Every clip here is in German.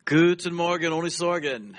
Guten Morgen ohne Sorgen.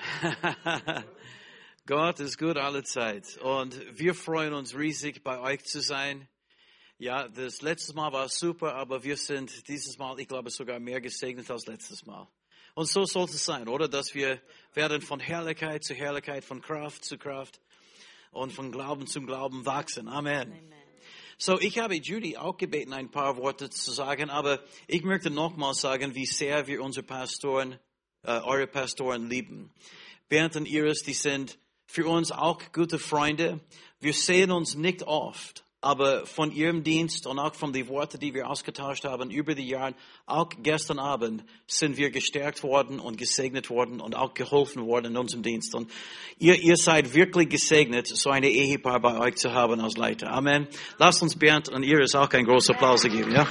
Gott ist gut alle Zeit. Und wir freuen uns riesig, bei euch zu sein. Ja, das letzte Mal war super, aber wir sind dieses Mal, ich glaube, sogar mehr gesegnet als letztes Mal. Und so sollte es sein, oder? Dass wir werden von Herrlichkeit zu Herrlichkeit, von Kraft zu Kraft und von Glauben zum Glauben wachsen. Amen. Amen. So, ich habe Judy auch gebeten, ein paar Worte zu sagen, aber ich möchte nochmal sagen, wie sehr wir unsere Pastoren, eure Pastoren lieben. Bernd und Iris, die sind für uns auch gute Freunde. Wir sehen uns nicht oft, aber von ihrem Dienst und auch von den Worten, die wir ausgetauscht haben über die Jahre, auch gestern Abend sind wir gestärkt worden und gesegnet worden und auch geholfen worden in unserem Dienst. Und ihr seid wirklich gesegnet, so eine Ehepaar bei euch zu haben als Leiter. Amen. Lasst uns Bernd und Iris auch einen großen Applaus geben, ja?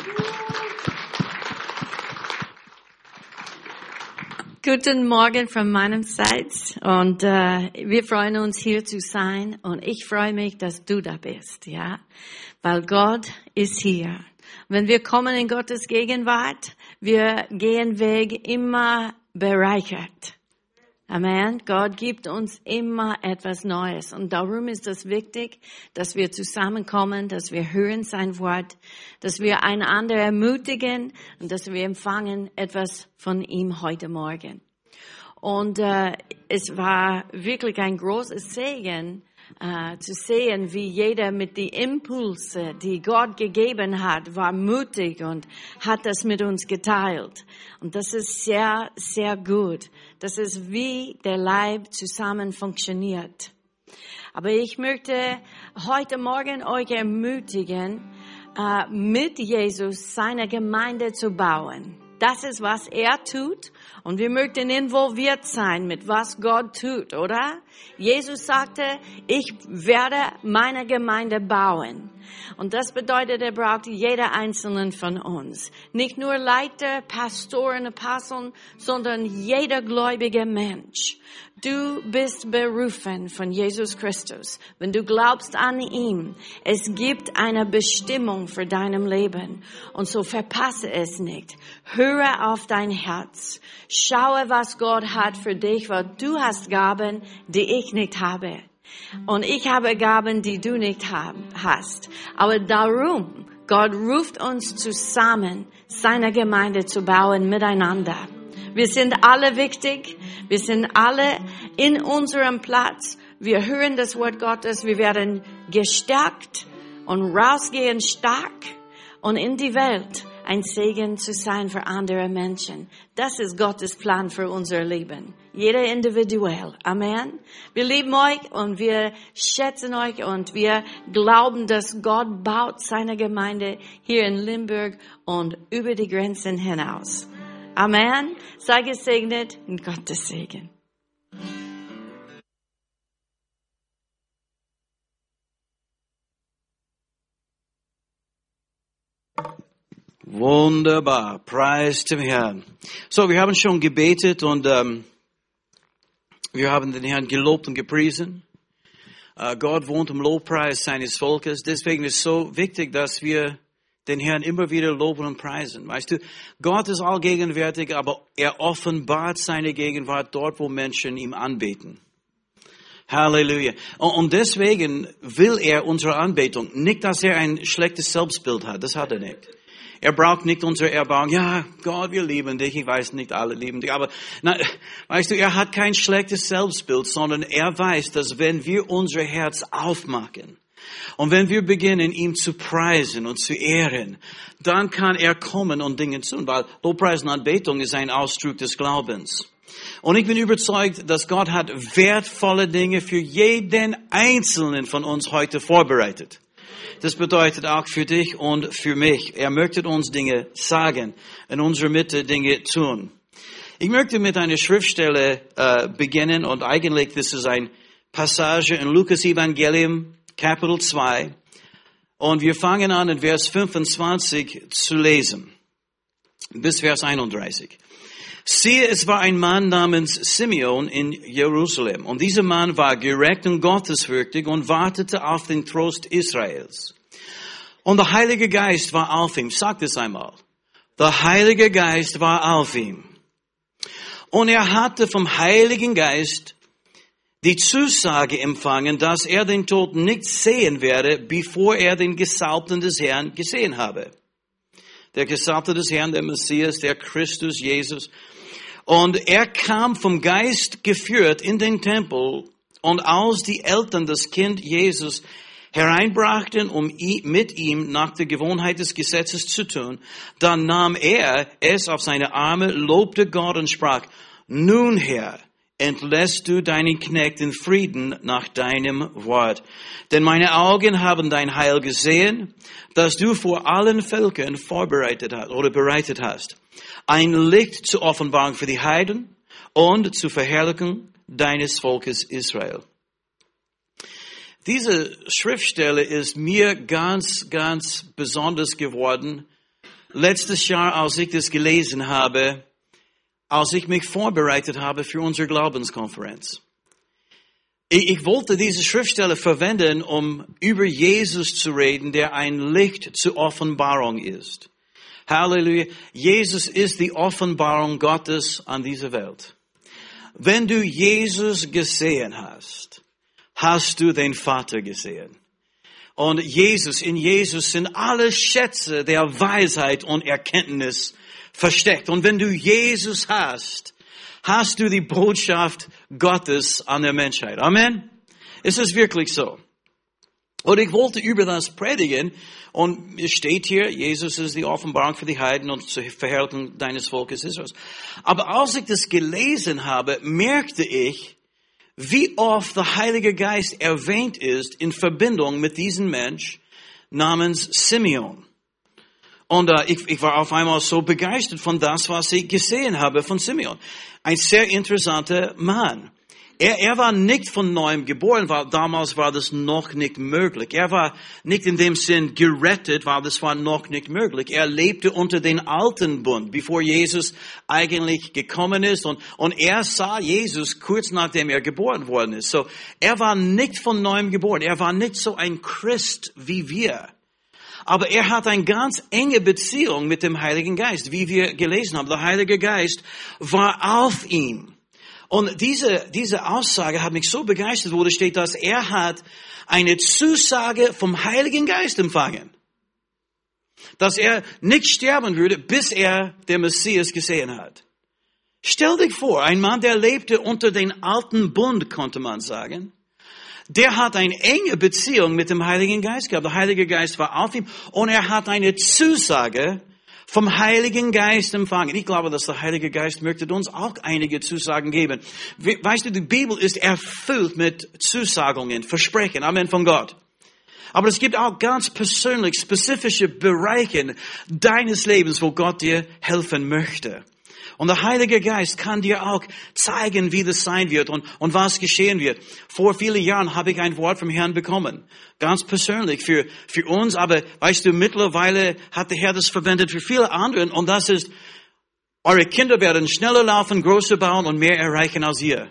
Guten Morgen von meinem Seite und wir freuen uns hier zu sein und ich freue mich, dass du da bist, ja, weil Gott ist hier. Wenn wir kommen in Gottes Gegenwart, wir gehen Weg immer bereichert. Amen. Gott gibt uns immer etwas Neues und darum ist es wichtig, dass wir zusammenkommen, dass wir hören sein Wort, dass wir einander ermutigen und dass wir empfangen etwas von ihm heute Morgen. Und es war wirklich ein großes Segen, zu sehen, wie jeder mit den Impulse, die Gott gegeben hat, war mutig und hat das mit uns geteilt. Und das ist sehr, sehr gut. Das ist, wie der Leib zusammen funktioniert. Aber ich möchte heute Morgen euch ermutigen, mit Jesus seine Gemeinde zu bauen. Das ist, was er tut. Und wir möchten involviert sein mit was Gott tut, oder? Jesus sagte, ich werde meine Gemeinde bauen. Und das bedeutet, er braucht jeder Einzelnen von uns. Nicht nur Leiter, Pastoren, Aposteln, sondern jeder gläubige Mensch. Du bist berufen von Jesus Christus. Wenn du glaubst an ihn, es gibt eine Bestimmung für deinem Leben. Und so verpasse es nicht. Höre auf dein Herz. Schaue, was Gott hat für dich, weil du hast Gaben, die ich nicht habe. Und ich habe Gaben, die du nicht hast. Aber darum, Gott ruft uns zusammen, seine Gemeinde zu bauen miteinander. Wir sind alle wichtig. Wir sind alle in unserem Platz. Wir hören das Wort Gottes. Wir werden gestärkt und rausgehen stark und in die Welt ein Segen zu sein für andere Menschen. Das ist Gottes Plan für unser Leben. Jeder individuell. Amen. Wir lieben euch und wir schätzen euch und wir glauben, dass Gott baut seine Gemeinde hier in Limburg und über die Grenzen hinaus. Amen. Sei gesegnet und Gottes Segen. Wunderbar, preis dem Herrn. So, wir haben schon gebetet und wir haben den Herrn gelobt und gepriesen. Gott wohnt im Lobpreis seines Volkes. Deswegen ist es so wichtig, dass wir den Herrn immer wieder loben und preisen. Weißt du, Gott ist allgegenwärtig, aber er offenbart seine Gegenwart dort, wo Menschen ihm anbeten. Halleluja. Und deswegen will er unsere Anbetung. Nicht, dass er ein schlechtes Selbstbild hat, das hat er nicht. Er braucht nicht unsere Erbauung. Ja, Gott, wir lieben dich. Ich weiß, nicht alle lieben dich. Aber, weißt du, er hat kein schlechtes Selbstbild, sondern er weiß, dass wenn wir unser Herz aufmachen und wenn wir beginnen, ihn zu preisen und zu ehren, dann kann er kommen und Dinge tun. Weil Lobpreis und Anbetung ist ein Ausdruck des Glaubens. Und ich bin überzeugt, dass Gott hat wertvolle Dinge für jeden Einzelnen von uns heute vorbereitet. Das bedeutet auch für dich und für mich. Er möchte uns Dinge sagen, in unserer Mitte Dinge tun. Ich möchte mit einer Schriftstelle beginnen und eigentlich das ist eine Passage in Lukas Evangelium, Kapitel 2. Und wir fangen an in Vers 25 zu lesen, bis Vers 31. Siehe, es war ein Mann namens Simeon in Jerusalem. Und dieser Mann war gerecht und gottesfürchtig und wartete auf den Trost Israels. Und der Heilige Geist war auf ihm. Sagt es einmal. Der Heilige Geist war auf ihm. Und er hatte vom Heiligen Geist die Zusage empfangen, dass er den Tod nicht sehen werde, bevor er den Gesalbten des Herrn gesehen habe. Der Gesalbte des Herrn, der Messias, der Christus, Jesus. Und er kam vom Geist geführt in den Tempel, und als die Eltern das Kind Jesus hereinbrachten, um mit ihm nach der Gewohnheit des Gesetzes zu tun, dann nahm er es auf seine Arme, lobte Gott und sprach, nun Herr, entlässt du deinen Knecht in Frieden nach deinem Wort. Denn meine Augen haben dein Heil gesehen, das du vor allen Völkern bereitet hast. Ein Licht zur Offenbarung für die Heiden und zur Verherrlichung deines Volkes Israel. Diese Schriftstelle ist mir ganz, ganz besonders geworden. Letztes Jahr, als ich das gelesen habe, als ich mich vorbereitet habe für unsere Glaubenskonferenz. Ich wollte diese Schriftstelle verwenden, um über Jesus zu reden, der ein Licht zur Offenbarung ist. Halleluja. Jesus ist die Offenbarung Gottes an dieser Welt. Wenn du Jesus gesehen hast, hast du den Vater gesehen. Und in Jesus sind alle Schätze der Weisheit und Erkenntnis versteckt. Und wenn du Jesus hast, hast du die Botschaft Gottes an der Menschheit. Amen. Es ist wirklich so. Und ich wollte über das predigen. Und es steht hier, Jesus ist die Offenbarung für die Heiden und zur Verherrlichung deines Volkes Israels. Aber als ich das gelesen habe, merkte ich, wie oft der Heilige Geist erwähnt ist in Verbindung mit diesem Mensch namens Simeon. Und ich war auf einmal so begeistert von das, was ich gesehen habe von Simeon. Ein sehr interessanter Mann. Er war nicht von neuem geboren, weil damals war das noch nicht möglich. Er war nicht in dem Sinn gerettet, weil das war noch nicht möglich. Er lebte unter den alten Bund, bevor Jesus eigentlich gekommen ist. Und er sah Jesus kurz nachdem er geboren worden ist. So, er war nicht von neuem geboren. Er war nicht so ein Christ wie wir. Aber er hat eine ganz enge Beziehung mit dem Heiligen Geist, wie wir gelesen haben. Der Heilige Geist war auf ihm. Und diese Aussage hat mich so begeistert, wo da steht, dass er hat eine Zusage vom Heiligen Geist empfangen. Dass er nicht sterben würde, bis er den Messias gesehen hat. Stell dich vor, ein Mann, der lebte unter den alten Bund, konnte man sagen. Der hat eine enge Beziehung mit dem Heiligen Geist gehabt. Der Heilige Geist war auf ihm und er hat eine Zusage vom Heiligen Geist empfangen. Ich glaube, dass der Heilige Geist möchte uns auch einige Zusagen geben. Weißt du, die Bibel ist erfüllt mit Zusagungen, Versprechen, Amen, von Gott. Aber es gibt auch ganz persönlich spezifische Bereiche deines Lebens, wo Gott dir helfen möchte. Und der Heilige Geist kann dir auch zeigen, wie das sein wird und was geschehen wird. Vor vielen Jahren habe ich ein Wort vom Herrn bekommen. Ganz persönlich für uns. Aber weißt du, mittlerweile hat der Herr das verwendet für viele andere. Und das ist, eure Kinder werden schneller laufen, größer bauen und mehr erreichen als ihr.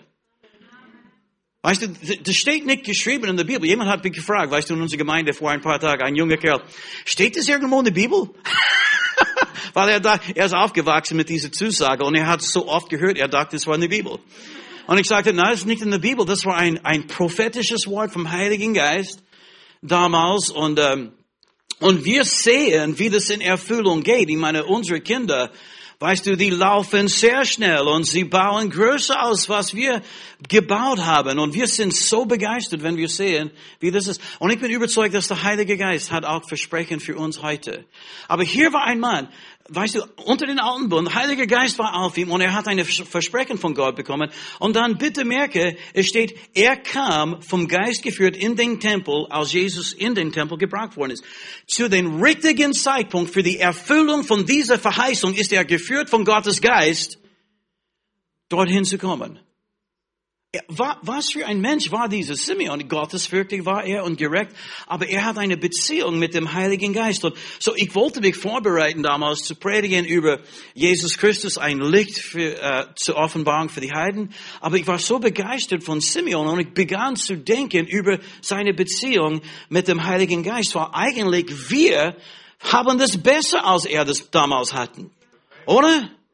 Weißt du, das steht nicht geschrieben in der Bibel. Jemand hat mich gefragt, weißt du, in unserer Gemeinde vor ein paar Tagen, ein junger Kerl, steht das irgendwo in der Bibel? Weil er ist aufgewachsen mit dieser Zusage und er hat es so oft gehört, er dachte, es war in der Bibel. Und ich sagte, nein, das ist nicht in der Bibel, das war ein prophetisches Wort vom Heiligen Geist damals und wir sehen, wie das in Erfüllung geht. Ich meine, unsere Kinder, weißt du, die laufen sehr schnell und sie bauen größer als was wir gebaut haben. Und wir sind so begeistert, wenn wir sehen, wie das ist. Und ich bin überzeugt, dass der Heilige Geist hat auch Versprechen für uns heute. Aber hier war ein Mann, weißt du, unter den alten Bund, der Heilige Geist war auf ihm und er hat ein Versprechen von Gott bekommen. Und dann bitte merke, es steht, er kam vom Geist geführt in den Tempel, als Jesus in den Tempel gebracht worden ist. Zu dem richtigen Zeitpunkt für die Erfüllung von dieser Verheißung ist er geführt von Gottes Geist, dorthin zu kommen. Was für ein Mensch war dieser Simeon? Gottesfürchtig war er und gerecht, aber er hat eine Beziehung mit dem Heiligen Geist. Und so, ich wollte mich vorbereiten damals zu predigen über Jesus Christus, ein Licht zur Offenbarung für die Heiden. Aber ich war so begeistert von Simeon und ich begann zu denken über seine Beziehung mit dem Heiligen Geist. Weil eigentlich wir haben das besser, als er das damals hatten. Oder?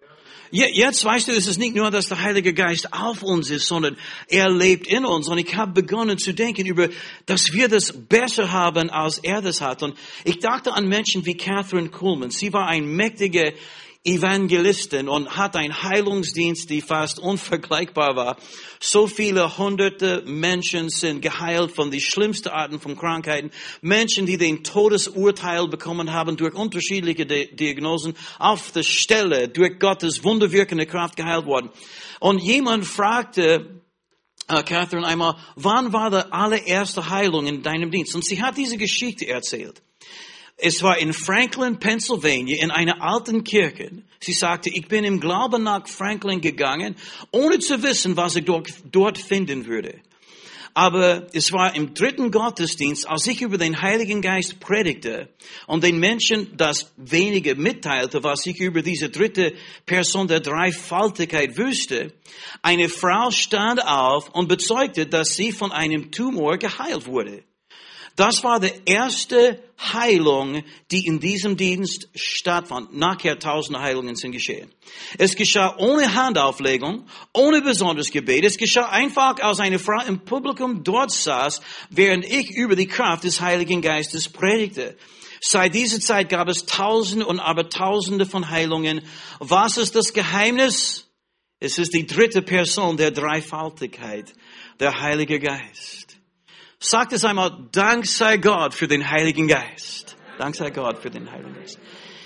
Jetzt, weißt du, ist es nicht nur, dass der Heilige Geist auf uns ist, sondern er lebt in uns. Und ich habe begonnen zu denken über, dass wir das besser haben, als er das hat. Und ich dachte an Menschen wie Catherine Kuhlman. Sie war ein mächtiger Evangelistin und hat einen Heilungsdienst, die fast unvergleichbar war. So viele hunderte Menschen sind geheilt von den schlimmsten Arten von Krankheiten. Menschen, die den Todesurteil bekommen haben durch unterschiedliche Diagnosen, auf der Stelle durch Gottes wunderwirkende Kraft geheilt worden. Und jemand fragte Catherine einmal, wann war die allererste Heilung in deinem Dienst? Und sie hat diese Geschichte erzählt. Es war in Franklin, Pennsylvania, in einer alten Kirche. Sie sagte, ich bin im Glauben nach Franklin gegangen, ohne zu wissen, was ich dort finden würde. Aber es war im 3. Gottesdienst, als ich über den Heiligen Geist predigte und den Menschen das wenige mitteilte, was ich über diese 3. Person der Dreifaltigkeit wusste, eine Frau stand auf und bezeugte, dass sie von einem Tumor geheilt wurde. Das war die erste Heilung, die in diesem Dienst stattfand. Nachher 1000 Heilungen sind geschehen. Es geschah ohne Handauflegung, ohne besonderes Gebet. Es geschah einfach, als eine Frau im Publikum dort saß, während ich über die Kraft des Heiligen Geistes predigte. Seit dieser Zeit gab es Tausende und Abertausende von Heilungen. Was ist das Geheimnis? Es ist die 3. Person der Dreifaltigkeit, der Heilige Geist. Sagt es einmal, Dank sei Gott für den Heiligen Geist. Dank sei Gott für den Heiligen Geist.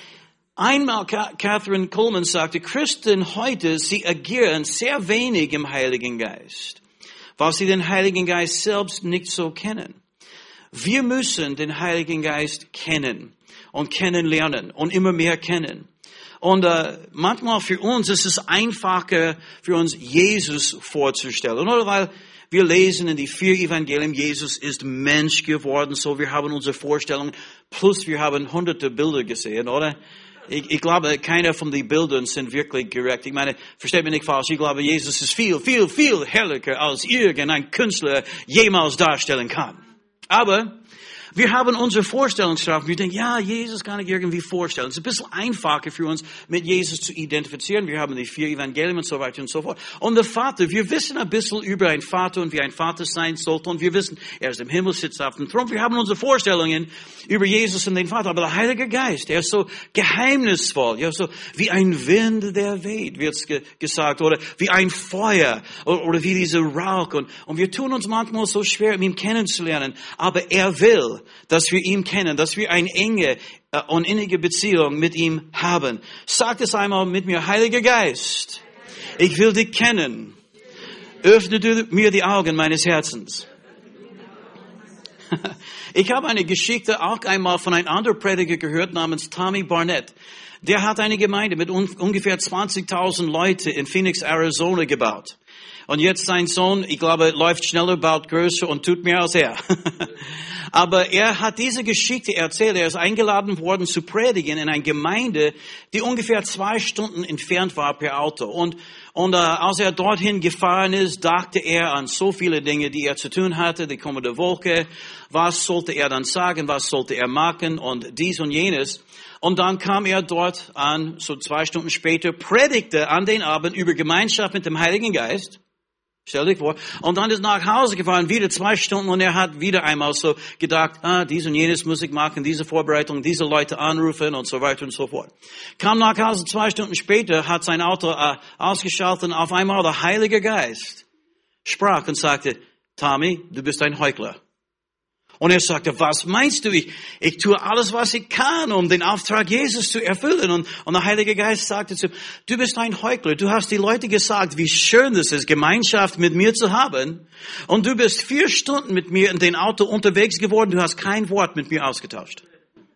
Einmal Catherine Kuhlman sagte, Christen heute, sie agieren sehr wenig im Heiligen Geist, weil sie den Heiligen Geist selbst nicht so kennen. Wir müssen den Heiligen Geist kennen und kennenlernen und immer mehr kennen. Und manchmal für uns ist es einfacher, für uns Jesus vorzustellen, oder? Weil wir lesen in die 4 Evangelien, Jesus ist Mensch geworden, so wir haben unsere Vorstellung, plus wir haben hunderte Bilder gesehen, oder? Ich glaube, keiner von den Bildern sind wirklich korrekt. Ich meine, versteht mich nicht falsch, ich glaube, Jesus ist viel, viel, viel herrlicher, als irgendein Künstler jemals darstellen kann. Aber wir haben unsere Vorstellungskraft. Wir denken, ja, Jesus kann ich irgendwie vorstellen. Es ist ein bisschen einfacher für uns, mit Jesus zu identifizieren. Wir haben die 4 Evangelien und so weiter und so fort. Und der Vater, wir wissen ein bisschen über einen Vater und wie ein Vater sein sollte. Und wir wissen, er ist im Himmel, sitzt auf dem Thron. Wir haben unsere Vorstellungen über Jesus und den Vater. Aber der Heilige Geist, er ist so geheimnisvoll. Ja, so wie ein Wind, der weht, wird's gesagt. Oder wie ein Feuer. Oder wie dieser Rauch. Und wir tun uns manchmal so schwer, ihn kennenzulernen. Aber er will, dass wir ihn kennen, dass wir eine enge und innige Beziehung mit ihm haben. Sagt es einmal mit mir, Heiliger Geist, ich will dich kennen. Öffne du mir die Augen meines Herzens. Ich habe eine Geschichte auch einmal von einem anderen Prediger gehört namens Tommy Barnett. Der hat eine Gemeinde mit ungefähr 20.000 Leute in Phoenix, Arizona gebaut. Und jetzt sein Sohn, ich glaube, läuft schneller, baut größer und tut mehr als er. Aber er hat diese Geschichte erzählt. Er ist eingeladen worden zu predigen in einer Gemeinde, die ungefähr 2 Stunden entfernt war per Auto. Und als er dorthin gefahren ist, dachte er an so viele Dinge, die er zu tun hatte, die kommende Woche. Was sollte er dann sagen? Was sollte er machen? Und dies und jenes. Und dann kam er dort an, so 2 Stunden später, predigte an den Abend über Gemeinschaft mit dem Heiligen Geist. Stell dich vor. Und dann ist nach Hause gefahren, wieder 2 Stunden, und er hat wieder einmal so gedacht, dies und jenes muss ich machen, diese Vorbereitung, diese Leute anrufen und so weiter und so fort. Kam nach Hause 2 Stunden später, hat sein Auto ausgeschaltet, und auf einmal der Heilige Geist sprach und sagte, Tommy, du bist ein Heuchler. Und er sagte, was meinst du? Ich tue alles, was ich kann, um den Auftrag Jesus zu erfüllen. Und der Heilige Geist sagte zu ihm, du bist ein Heuchler. Du hast die Leute gesagt, wie schön es ist, Gemeinschaft mit mir zu haben. Und du bist 4 Stunden mit mir in dem Auto unterwegs geworden. Du hast kein Wort mit mir ausgetauscht.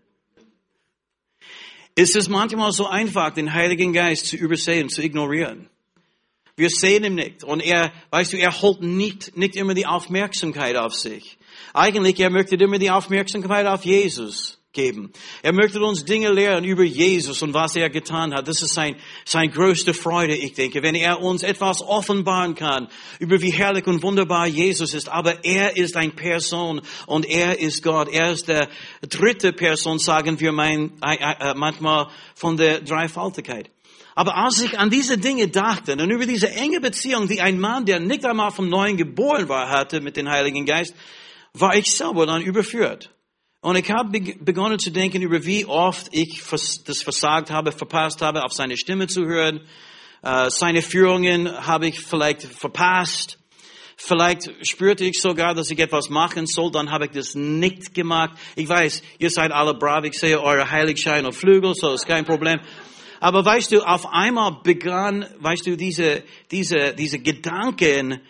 Ist es manchmal so einfach, den Heiligen Geist zu übersehen, zu ignorieren? Wir sehen ihn nicht. Und er holt nicht immer die Aufmerksamkeit auf sich. Eigentlich, er möchte immer die Aufmerksamkeit auf Jesus geben. Er möchte uns Dinge lehren über Jesus und was er getan hat. Das ist sein größte Freude, ich denke, wenn er uns etwas offenbaren kann über wie herrlich und wunderbar Jesus ist. Aber er ist eine Person und er ist Gott. Er ist der dritte Person, sagen wir manchmal, von der Dreifaltigkeit. Aber als ich an diese Dinge dachte und über diese enge Beziehung, die ein Mann, der nicht einmal vom Neuen geboren war, hatte mit dem Heiligen Geist, war ich selber dann überführt. Und ich habe begonnen zu denken über wie oft ich das versagt habe, verpasst habe, auf seine Stimme zu hören. Seine Führungen habe ich vielleicht verpasst. Vielleicht spürte ich sogar, dass ich etwas machen soll, dann habe ich das nicht gemacht. Ich weiß, ihr seid alle brav, ich sehe eure Heiligschein und Flügel, so ist kein Problem. Aber weißt du, auf einmal begann, weißt du, diese Gedanken,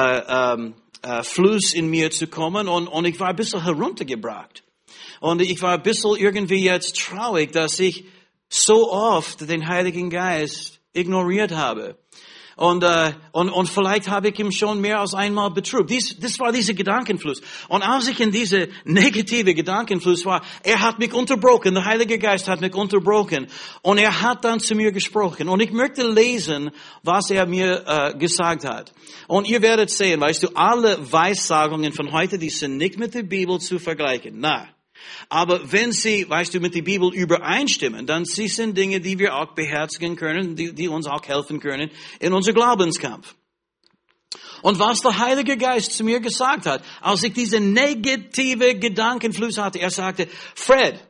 Fluss in mir zu kommen und ich war ein bisschen heruntergebracht. Und ich war ein bisschen irgendwie jetzt traurig, dass ich so oft den Heiligen Geist ignoriert habe. Und vielleicht habe ich ihm schon mehr als einmal betrügt. Das war dieser Gedankenfluss. Und als ich in diese negative Gedankenfluss war, er hat mich unterbrochen. Der Heilige Geist hat mich unterbrochen. Und er hat dann zu mir gesprochen. Und ich möchte lesen, was er mir gesagt hat. Und ihr werdet sehen, weißt du, alle Weissagungen von heute, die sind nicht mit der Bibel zu vergleichen. Nein. Aber wenn sie, weißt du, mit der Bibel übereinstimmen, dann sie sind Dinge, die wir auch beherzigen können, die uns auch helfen können in unserem Glaubenskampf. Und was der Heilige Geist zu mir gesagt hat, als ich diese negative Gedankenfluss hatte, er sagte, Fred,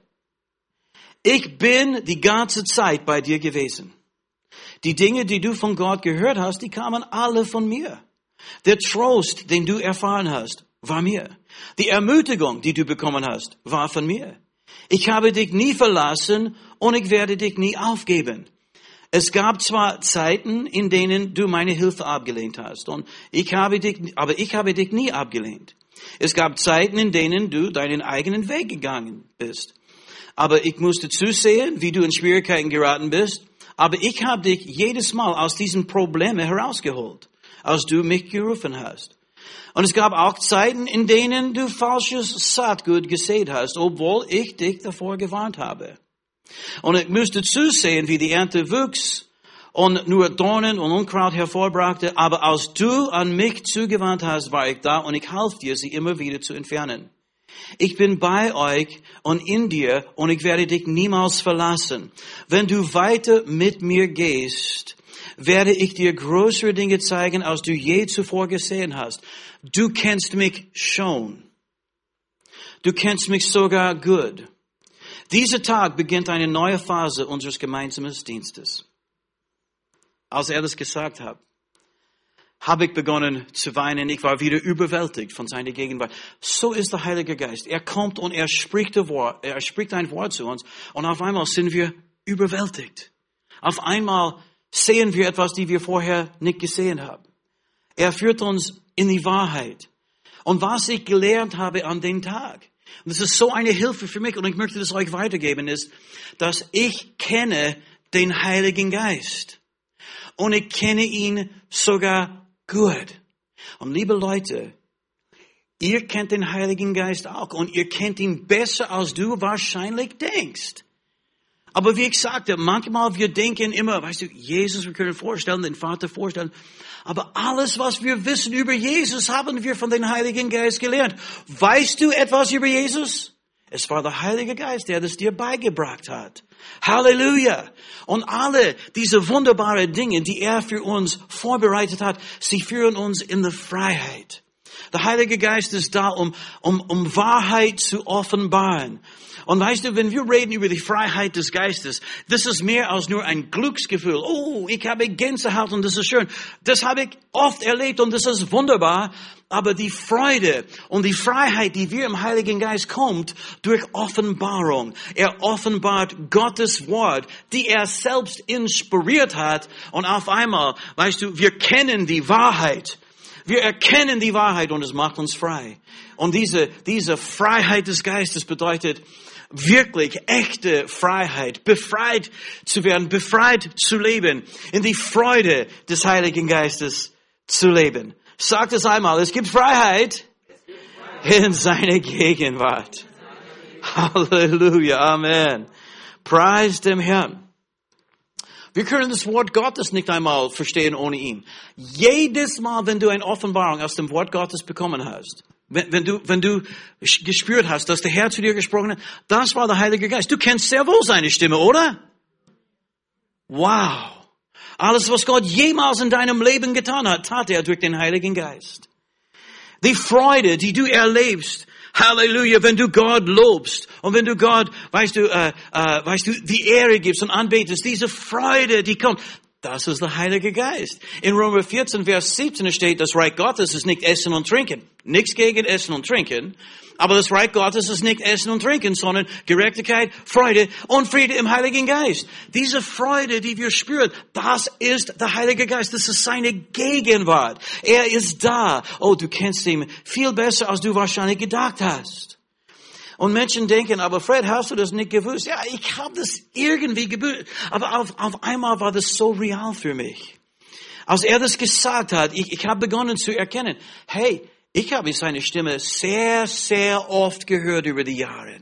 ich bin die ganze Zeit bei dir gewesen. Die Dinge, die du von Gott gehört hast, die kamen alle von mir. Der Trost, den du erfahren hast, war mir. Die Ermutigung, die du bekommen hast, war von mir. Ich habe dich nie verlassen und ich werde dich nie aufgeben. Es gab zwar Zeiten, in denen du meine Hilfe abgelehnt hast, aber ich habe dich nie abgelehnt. Es gab Zeiten, in denen du deinen eigenen Weg gegangen bist. Aber ich musste zusehen, wie du in Schwierigkeiten geraten bist. Aber ich habe dich jedes Mal aus diesen Problemen herausgeholt, als du mich gerufen hast. Und es gab auch Zeiten, in denen du falsches Saatgut gesät hast, obwohl ich dich davor gewarnt habe. Und ich musste zusehen, wie die Ernte wuchs und nur Dornen und Unkraut hervorbrachte. Aber als du an mich zugewandt hast, war ich da und ich half dir, sie immer wieder zu entfernen. Ich bin bei euch und in dir und ich werde dich niemals verlassen. Wenn du weiter mit mir gehst, werde ich dir größere Dinge zeigen, als du je zuvor gesehen hast. Du kennst mich schon. Du kennst mich sogar gut. Dieser Tag beginnt eine neue Phase unseres gemeinsamen Dienstes. Als er das gesagt hat, habe ich begonnen zu weinen. Ich war wieder überwältigt von seiner Gegenwart. So ist der Heilige Geist. Er kommt und er spricht ein Wort zu uns. Und auf einmal sind wir überwältigt. Auf einmal sehen wir etwas, die wir vorher nicht gesehen haben. Er führt uns in die Wahrheit. Und was ich gelernt habe an dem Tag, und das ist so eine Hilfe für mich, und ich möchte das euch weitergeben, ist, dass ich kenne den Heiligen Geist. Und ich kenne ihn sogar gut. Und liebe Leute, ihr kennt den Heiligen Geist auch. Und ihr kennt ihn besser, als du wahrscheinlich denkst. Aber wie ich sagte, manchmal wir denken immer, weißt du, Jesus, wir können vorstellen, den Vater vorstellen. Aber alles, was wir wissen über Jesus, haben wir von dem Heiligen Geist gelernt. Weißt du etwas über Jesus? Es war der Heilige Geist, der das dir beigebracht hat. Halleluja! Und alle diese wunderbaren Dinge, die er für uns vorbereitet hat, sie führen uns in die Freiheit. Der Heilige Geist ist da, um Wahrheit zu offenbaren. Und weißt du, wenn wir reden über die Freiheit des Geistes, das ist mehr als nur ein Glücksgefühl. Oh, ich habe Gänsehaut und das ist schön. Das habe ich oft erlebt und das ist wunderbar. Aber die Freude und die Freiheit, die wir im Heiligen Geist kommt, durch Offenbarung. Er offenbart Gottes Wort, die er selbst inspiriert hat. Und auf einmal, weißt du, wir kennen die Wahrheit. Wir erkennen die Wahrheit und es macht uns frei. Und diese Freiheit des Geistes bedeutet wirklich echte Freiheit, befreit zu werden, befreit zu leben, in die Freude des Heiligen Geistes zu leben. Sagt es einmal, es gibt Freiheit in seiner Gegenwart. Halleluja, Amen. Preis dem Herrn. Wir können das Wort Gottes nicht einmal verstehen ohne ihn. Jedes Mal, wenn du eine Offenbarung aus dem Wort Gottes bekommen hast, wenn du gespürt hast, dass der Herr zu dir gesprochen hat, das war der Heilige Geist. Du kennst sehr wohl seine Stimme, oder? Wow. Alles, was Gott jemals in deinem Leben getan hat, tat er durch den Heiligen Geist. Die Freude, die du erlebst, Halleluja, wenn du Gott lobst und wenn du Gott, weißt du, die Ehre gibst und anbetest, diese Freude, die kommt, das ist der Heilige Geist. In Römer 14, Vers 17 steht, das Reich Gottes ist nicht Essen und Trinken. Nichts gegen Essen und Trinken. Aber das Reich Gottes ist nicht Essen und Trinken, sondern Gerechtigkeit, Freude und Friede im Heiligen Geist. Diese Freude, die wir spüren, das ist der Heilige Geist. Das ist seine Gegenwart. Er ist da. Oh, du kennst ihn viel besser, als du wahrscheinlich gedacht hast. Und Menschen denken, aber Fred, hast du das nicht gewusst? Ja, ich habe das irgendwie gewusst. Aber auf einmal war das so real für mich. Als er das gesagt hat, ich habe begonnen zu erkennen, hey, ich habe seine Stimme sehr, sehr oft gehört über die Jahre.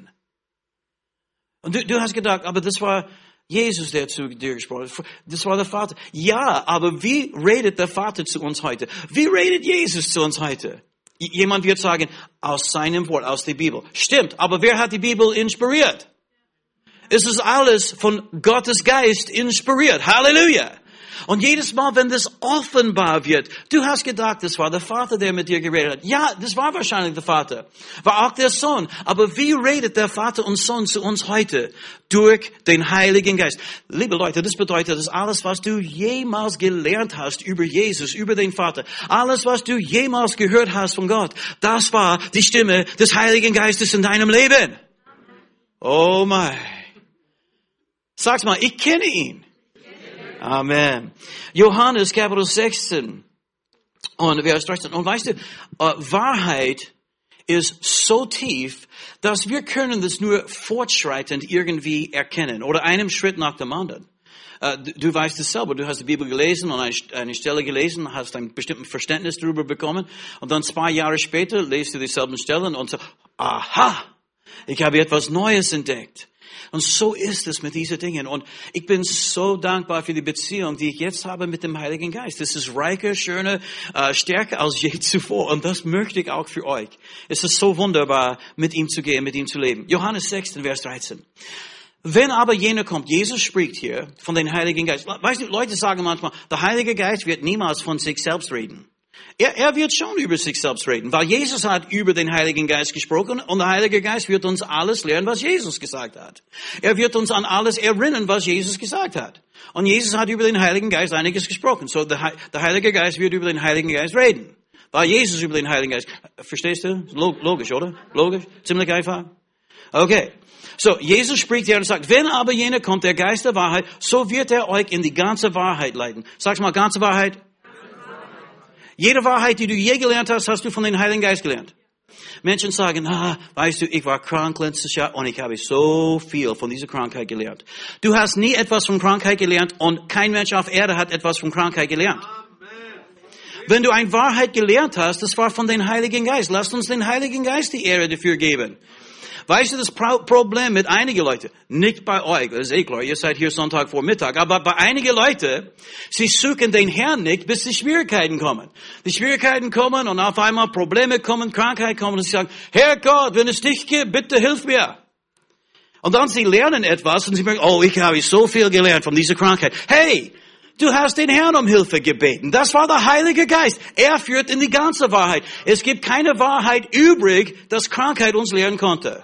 Und du hast gedacht, aber das war Jesus, der zu dir gesprochen hat. Das war der Vater. Ja, aber wie redet der Vater zu uns heute? Wie redet Jesus zu uns heute? Jemand wird sagen, aus seinem Wort, aus der Bibel. Stimmt, aber wer hat die Bibel inspiriert? Es ist alles von Gottes Geist inspiriert. Halleluja! Und jedes Mal, wenn das offenbar wird, du hast gedacht, das war der Vater, der mit dir geredet hat. Ja, das war wahrscheinlich der Vater. War auch der Sohn. Aber wie redet der Vater und Sohn zu uns heute? Durch den Heiligen Geist. Liebe Leute, das bedeutet, dass alles, was du jemals gelernt hast über Jesus, über den Vater, alles, was du jemals gehört hast von Gott, das war die Stimme des Heiligen Geistes in deinem Leben. Oh mein. Sag's mal, ich kenne ihn. Amen. Johannes Kapitel 16 und Vers 13. Und weißt du, Wahrheit ist so tief, dass wir können das nur fortschreitend irgendwie erkennen oder einem Schritt nach dem anderen. Du weißt es selber, du hast die Bibel gelesen und eine Stelle gelesen, hast ein bestimmtes Verständnis darüber bekommen und dann 2 Jahre später lest du dieselben Stellen und so, aha, ich habe etwas Neues entdeckt. Und so ist es mit diesen Dingen. Und ich bin so dankbar für die Beziehung, die ich jetzt habe mit dem Heiligen Geist. Es ist reicher, schöner, stärker als je zuvor. Und das möchte ich auch für euch. Es ist so wunderbar, mit ihm zu gehen, mit ihm zu leben. Johannes 16, Vers 13. Wenn aber jener kommt, Jesus spricht hier von dem Heiligen Geist. Weißt du, Leute sagen manchmal, der Heilige Geist wird niemals von sich selbst reden. Er wird schon über sich selbst reden, weil Jesus hat über den Heiligen Geist gesprochen und der Heilige Geist wird uns alles lernen, was Jesus gesagt hat. Er wird uns an alles erinnern, was Jesus gesagt hat. Und Jesus hat über den Heiligen Geist einiges gesprochen. So der Heilige Geist wird über den Heiligen Geist reden, weil Jesus über den Heiligen Geist. Verstehst du? Logisch, oder? Logisch? Ziemlich einfach? Okay. So, Jesus spricht hier und sagt, wenn aber jener kommt, der Geist der Wahrheit, so wird er euch in die ganze Wahrheit leiten. Sag's mal, ganze Wahrheit. Jede Wahrheit, die du je gelernt hast, hast du von dem Heiligen Geist gelernt. Menschen sagen, weißt du, ich war krank letztes Jahr und ich habe so viel von dieser Krankheit gelernt. Du hast nie etwas von Krankheit gelernt und kein Mensch auf Erde hat etwas von Krankheit gelernt. Wenn du eine Wahrheit gelernt hast, das war von dem Heiligen Geist. Lasst uns den Heiligen Geist die Ehre dafür geben. Weißt du, das Problem mit einigen Leuten, nicht bei euch, das ist eh klar, ihr seid hier Sonntagvormittag, aber bei einigen Leuten, sie suchen den Herrn nicht, bis die Schwierigkeiten kommen. Die Schwierigkeiten kommen und auf einmal Probleme kommen, Krankheit kommen und sie sagen, Herr Gott, wenn es dich gibt, bitte hilf mir. Und dann sie lernen etwas und sie merken, oh, ich habe so viel gelernt von dieser Krankheit. Hey! Du hast den Herrn um Hilfe gebeten. Das war der Heilige Geist. Er führt in die ganze Wahrheit. Es gibt keine Wahrheit übrig, dass Krankheit uns lehren konnte.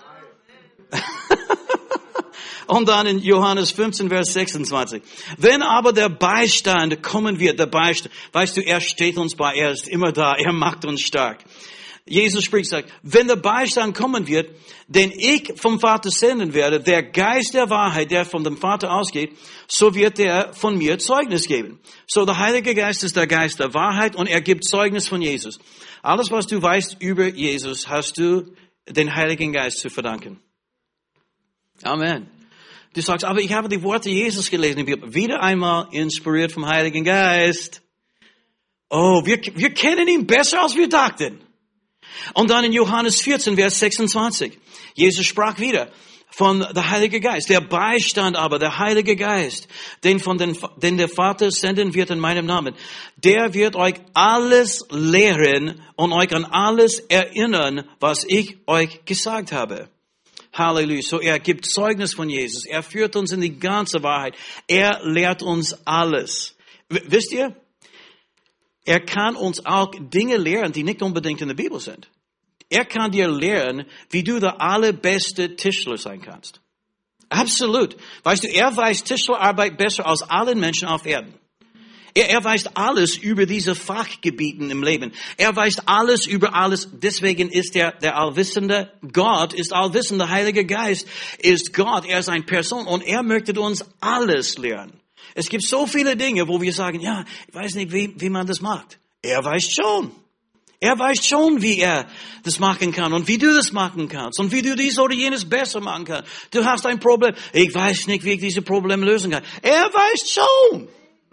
Und dann in Johannes 15, Vers 26. Wenn aber der Beistand kommen wird, der Beistand, weißt du, er steht uns bei, er ist immer da, er macht uns stark. Jesus spricht, sagt, wenn der Beistand kommen wird, den ich vom Vater senden werde, der Geist der Wahrheit, der von dem Vater ausgeht, so wird er von mir Zeugnis geben. So, der Heilige Geist ist der Geist der Wahrheit und er gibt Zeugnis von Jesus. Alles, was du weißt über Jesus, hast du den Heiligen Geist zu verdanken. Amen. Du sagst, aber ich habe die Worte Jesus gelesen. Wieder einmal inspiriert vom Heiligen Geist. Oh, wir kennen ihn besser, als wir dachten. Und dann in Johannes 14, Vers 26. Jesus sprach wieder von der Heilige Geist. Der Beistand aber, der Heilige Geist, den der Vater senden wird in meinem Namen, der wird euch alles lehren und euch an alles erinnern, was ich euch gesagt habe. Halleluja. So er gibt Zeugnis von Jesus. Er führt uns in die ganze Wahrheit. Er lehrt uns alles. Wisst ihr? Er kann uns auch Dinge lehren, die nicht unbedingt in der Bibel sind. Er kann dir lehren, wie du der allerbeste Tischler sein kannst. Absolut. Weißt du, er weiß Tischlerarbeit besser als alle Menschen auf Erden. Er weiß alles über diese Fachgebieten im Leben. Er weiß alles über alles. Deswegen ist er der allwissende Gott, ist allwissender Heiliger Geist, ist Gott. Er ist eine Person und er möchte uns alles lernen. Es gibt so viele Dinge, wo wir sagen, ja, ich weiß nicht, wie man das macht. Er weiß schon. Er weiß schon, wie er das machen kann und wie du das machen kannst und wie du dies oder jenes besser machen kannst. Du hast ein Problem. Ich weiß nicht, wie ich diese Probleme lösen kann. Er weiß schon.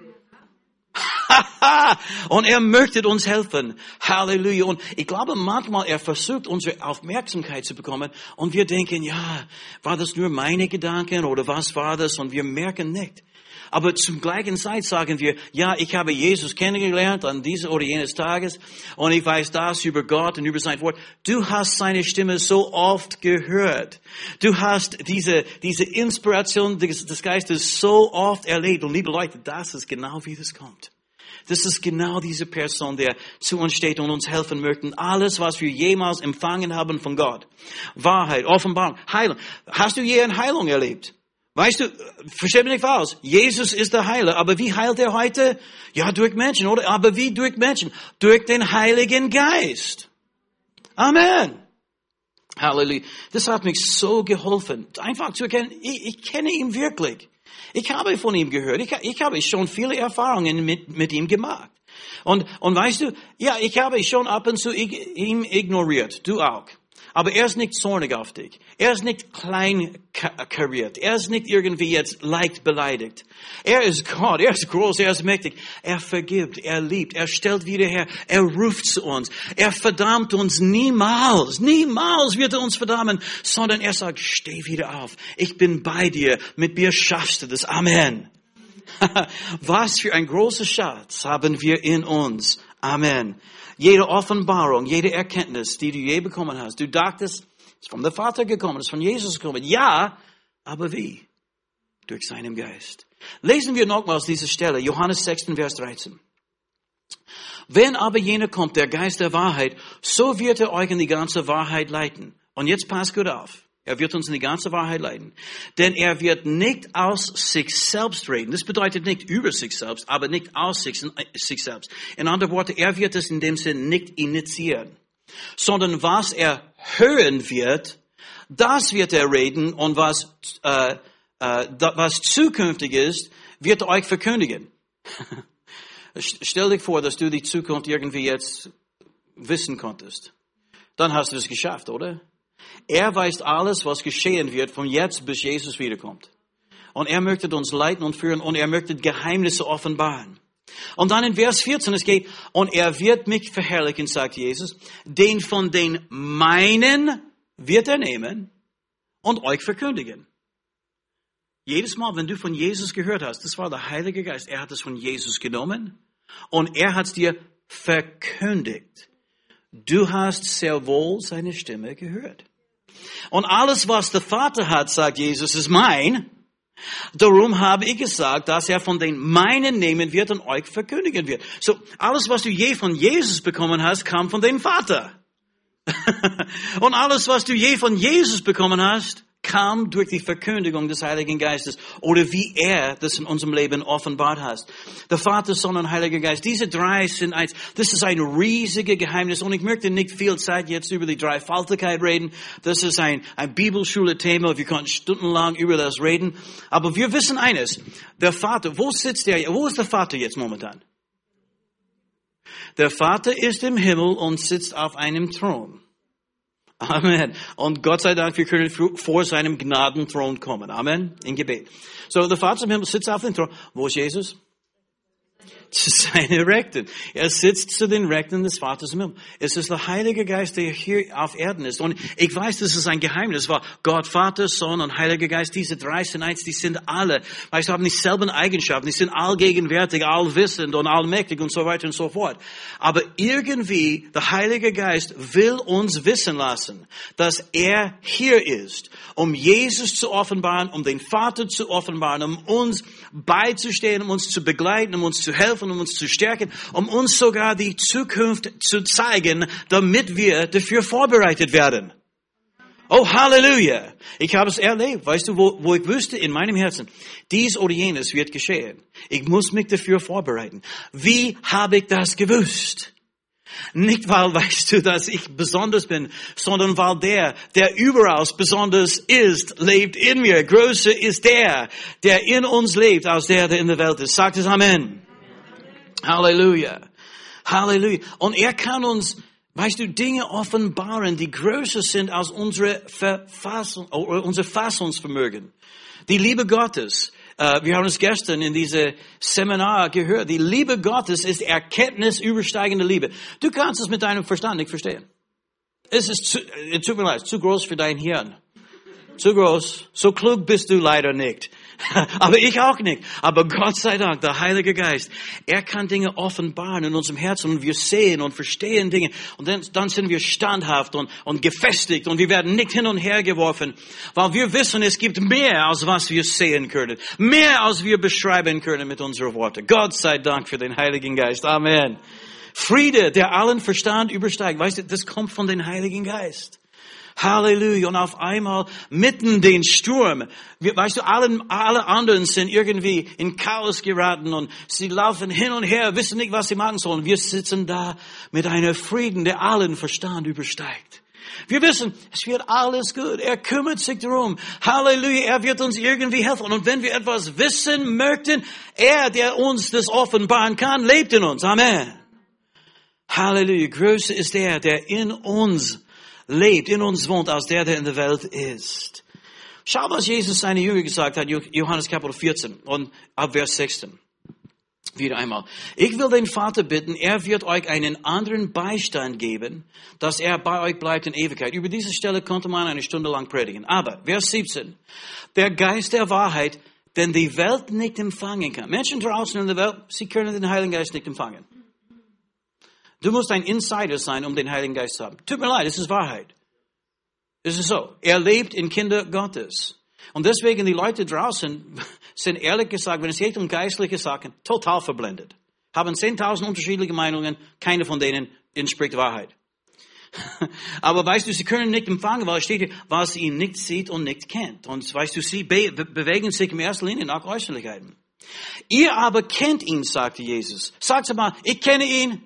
Und er möchte uns helfen. Halleluja. Und ich glaube manchmal, er versucht, unsere Aufmerksamkeit zu bekommen. Und wir denken, ja, war das nur meine Gedanken oder was war das? Und wir merken nicht. Aber zum gleichen Zeit sagen wir, ja, ich habe Jesus kennengelernt an dieses oder jenes Tages und ich weiß das über Gott und über sein Wort. Du hast seine Stimme so oft gehört. Du hast diese Inspiration des Geistes so oft erlebt. Und liebe Leute, das ist genau, wie das kommt. Das ist genau diese Person, der zu uns steht und uns helfen möchte. Alles, was wir jemals empfangen haben von Gott. Wahrheit, Offenbarung, Heilung. Hast du je eine Heilung erlebt? Weißt du, versteh mich nicht falsch, Jesus ist der Heiler, aber wie heilt er heute? Ja, durch Menschen, oder? Aber wie durch Menschen? Durch den Heiligen Geist. Amen. Halleluja. Das hat mich so geholfen, einfach zu erkennen, ich kenne ihn wirklich. Ich habe von ihm gehört, ich habe schon viele Erfahrungen mit ihm gemacht. Und weißt du, ja, ich habe schon ab und zu ihn ignoriert, du auch. Aber er ist nicht zornig auf dich. Er ist nicht kleinkariert. Er ist nicht irgendwie jetzt leicht beleidigt. Er ist Gott. Er ist groß. Er ist mächtig. Er vergibt. Er liebt. Er stellt wieder her. Er ruft zu uns. Er verdammt uns niemals. Niemals wird er uns verdammen. Sondern er sagt, steh wieder auf. Ich bin bei dir. Mit mir schaffst du das. Amen. Was für ein großer Schatz haben wir in uns. Amen. Jede Offenbarung, jede Erkenntnis, die du je bekommen hast. Du dachtest, es ist von der Vater gekommen, es ist von Jesus gekommen. Ja, aber wie? Durch seinen Geist. Lesen wir nochmals diese Stelle, Johannes 6, Vers 13. Wenn aber jener kommt, der Geist der Wahrheit, so wird er euch in die ganze Wahrheit leiten. Und jetzt passt gut auf. Er wird uns in die ganze Wahrheit leiten. Denn er wird nicht aus sich selbst reden. Das bedeutet nicht über sich selbst, aber nicht aus sich selbst. In anderen Worten, er wird es in dem Sinn nicht initiieren. Sondern was er hören wird, das wird er reden und was zukünftig ist, wird er euch verkündigen. Stell dich vor, dass du die Zukunft irgendwie jetzt wissen konntest. Dann hast du es geschafft, oder? Er weiß alles, was geschehen wird, von jetzt bis Jesus wiederkommt. Und er möchte uns leiten und führen und er möchte Geheimnisse offenbaren. Und dann in Vers 14 es geht, und er wird mich verherrlichen, sagt Jesus, den von den meinen wird er nehmen und euch verkündigen. Jedes Mal, wenn du von Jesus gehört hast, das war der Heilige Geist, er hat es von Jesus genommen und er hat es dir verkündigt. Du hast sehr wohl seine Stimme gehört. Und alles, was der Vater hat, sagt Jesus, ist mein. Darum habe ich gesagt, dass er von den meinen nehmen wird und euch verkündigen wird. So, alles, was du je von Jesus bekommen hast, kam von dem Vater. Und alles, was du je von Jesus bekommen hast, kam durch die Verkündigung des Heiligen Geistes oder wie er das in unserem Leben offenbart hat. Der Vater, Sohn und Heiliger Geist, diese drei sind eins. Das ist ein riesiges Geheimnis und ich möchte nicht viel Zeit jetzt über die Dreifaltigkeit reden. Das ist ein Bibelschule-Thema. Wir können stundenlang über das reden. Aber wir wissen eines. Der Vater, wo ist der Vater jetzt momentan? Der Vater ist im Himmel und sitzt auf einem Thron. Amen. Und Gott sei Dank, wir können vor seinem Gnadenthron kommen. Amen. In Gebet. So, der Vater im Himmel sitzt auf dem Thron. Wo ist Jesus? zu seinen Rechten. Er sitzt zu den Rechten des Vaters im Himmel. Es ist der Heilige Geist, der hier auf Erden ist. Und ich weiß, das ist ein Geheimnis. Es war Gott, Vater, Sohn und Heiliger Geist. Diese drei sind eins, die sind alle. Weißt du, haben dieselben Eigenschaften. Die sind allgegenwärtig, allwissend und allmächtig und so weiter und so fort. Aber irgendwie, der Heilige Geist will uns wissen lassen, dass er hier ist, um Jesus zu offenbaren, um den Vater zu offenbaren, um uns beizustehen, um uns zu begleiten, um uns zu helfen, um uns zu stärken, um uns sogar die Zukunft zu zeigen, damit wir dafür vorbereitet werden. Oh, Halleluja! Ich habe es erlebt. Weißt du, wo ich wusste in meinem Herzen, dies oder jenes wird geschehen. Ich muss mich dafür vorbereiten. Wie habe ich das gewusst? Nicht, weil, weißt du, dass ich besonders bin, sondern weil der überall besonders ist, lebt in mir. Größer ist der in uns lebt, als der in der Welt ist. Sagt es Amen. Halleluja. Halleluja. Und er kann uns, weißt du, Dinge offenbaren, die größer sind als unser Fassungsvermögen. Die Liebe Gottes. Wir haben es gestern in diesem Seminar gehört. Die Liebe Gottes ist erkenntnisübersteigende Liebe. Du kannst es mit deinem Verstand nicht verstehen. Es tut mir leid, zu groß für dein Hirn. Zu groß. So klug bist du leider nicht. Aber ich auch nicht. Aber Gott sei Dank, der Heilige Geist, er kann Dinge offenbaren in unserem Herzen und wir sehen und verstehen Dinge und dann sind wir standhaft und gefestigt und wir werden nicht hin und her geworfen, weil wir wissen, es gibt mehr, als was wir sehen können. Mehr, als wir beschreiben können mit unseren Worten. Gott sei Dank für den Heiligen Geist. Amen. Friede, der allen Verstand übersteigt. Weißt du, das kommt von dem Heiligen Geist. Halleluja. Und auf einmal mitten den Sturm. Weißt du, alle anderen sind irgendwie in Chaos geraten und sie laufen hin und her, wissen nicht, was sie machen sollen. Wir sitzen da mit einer Frieden, der allen Verstand übersteigt. Wir wissen, es wird alles gut. Er kümmert sich darum. Halleluja. Er wird uns irgendwie helfen. Und wenn wir etwas wissen möchten, er, der uns das offenbaren kann, lebt in uns. Amen. Halleluja. Größer ist der in uns lebt, in uns wohnt, als der in der Welt ist. Schau, was Jesus seine Jünger gesagt hat, Johannes Kapitel 14 und ab Vers 16. Wieder einmal. Ich will den Vater bitten, er wird euch einen anderen Beistand geben, dass er bei euch bleibt in Ewigkeit. Über diese Stelle konnte man eine Stunde lang predigen. Aber, Vers 17. Der Geist der Wahrheit, den die Welt nicht empfangen kann. Menschen draußen in der Welt, sie können den Heiligen Geist nicht empfangen. Du musst ein Insider sein, um den Heiligen Geist zu haben. Tut mir leid, es ist Wahrheit. Es ist so. Er lebt in Kinder Gottes. Und deswegen die Leute draußen sind ehrlich gesagt, wenn es geht um geistliche Sachen, total verblendet. Haben 10.000 unterschiedliche Meinungen, keine von denen entspricht Wahrheit. Aber weißt du, sie können nicht empfangen, weil es steht hier, was ihn nicht sieht und nicht kennt. Und weißt du, sie bewegen sich in erster Linie nach Äußerlichkeiten. Ihr aber kennt ihn, sagte Jesus. Sagt mal, ich kenne ihn.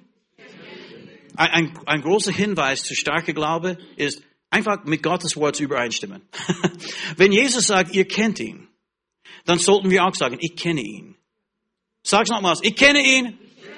Ein großer Hinweis zu starker Glaube ist, einfach mit Gottes Wort zu übereinstimmen. Wenn Jesus sagt, ihr kennt ihn, dann sollten wir auch sagen, ich kenne ihn. Sag's nochmals, ich kenne ihn.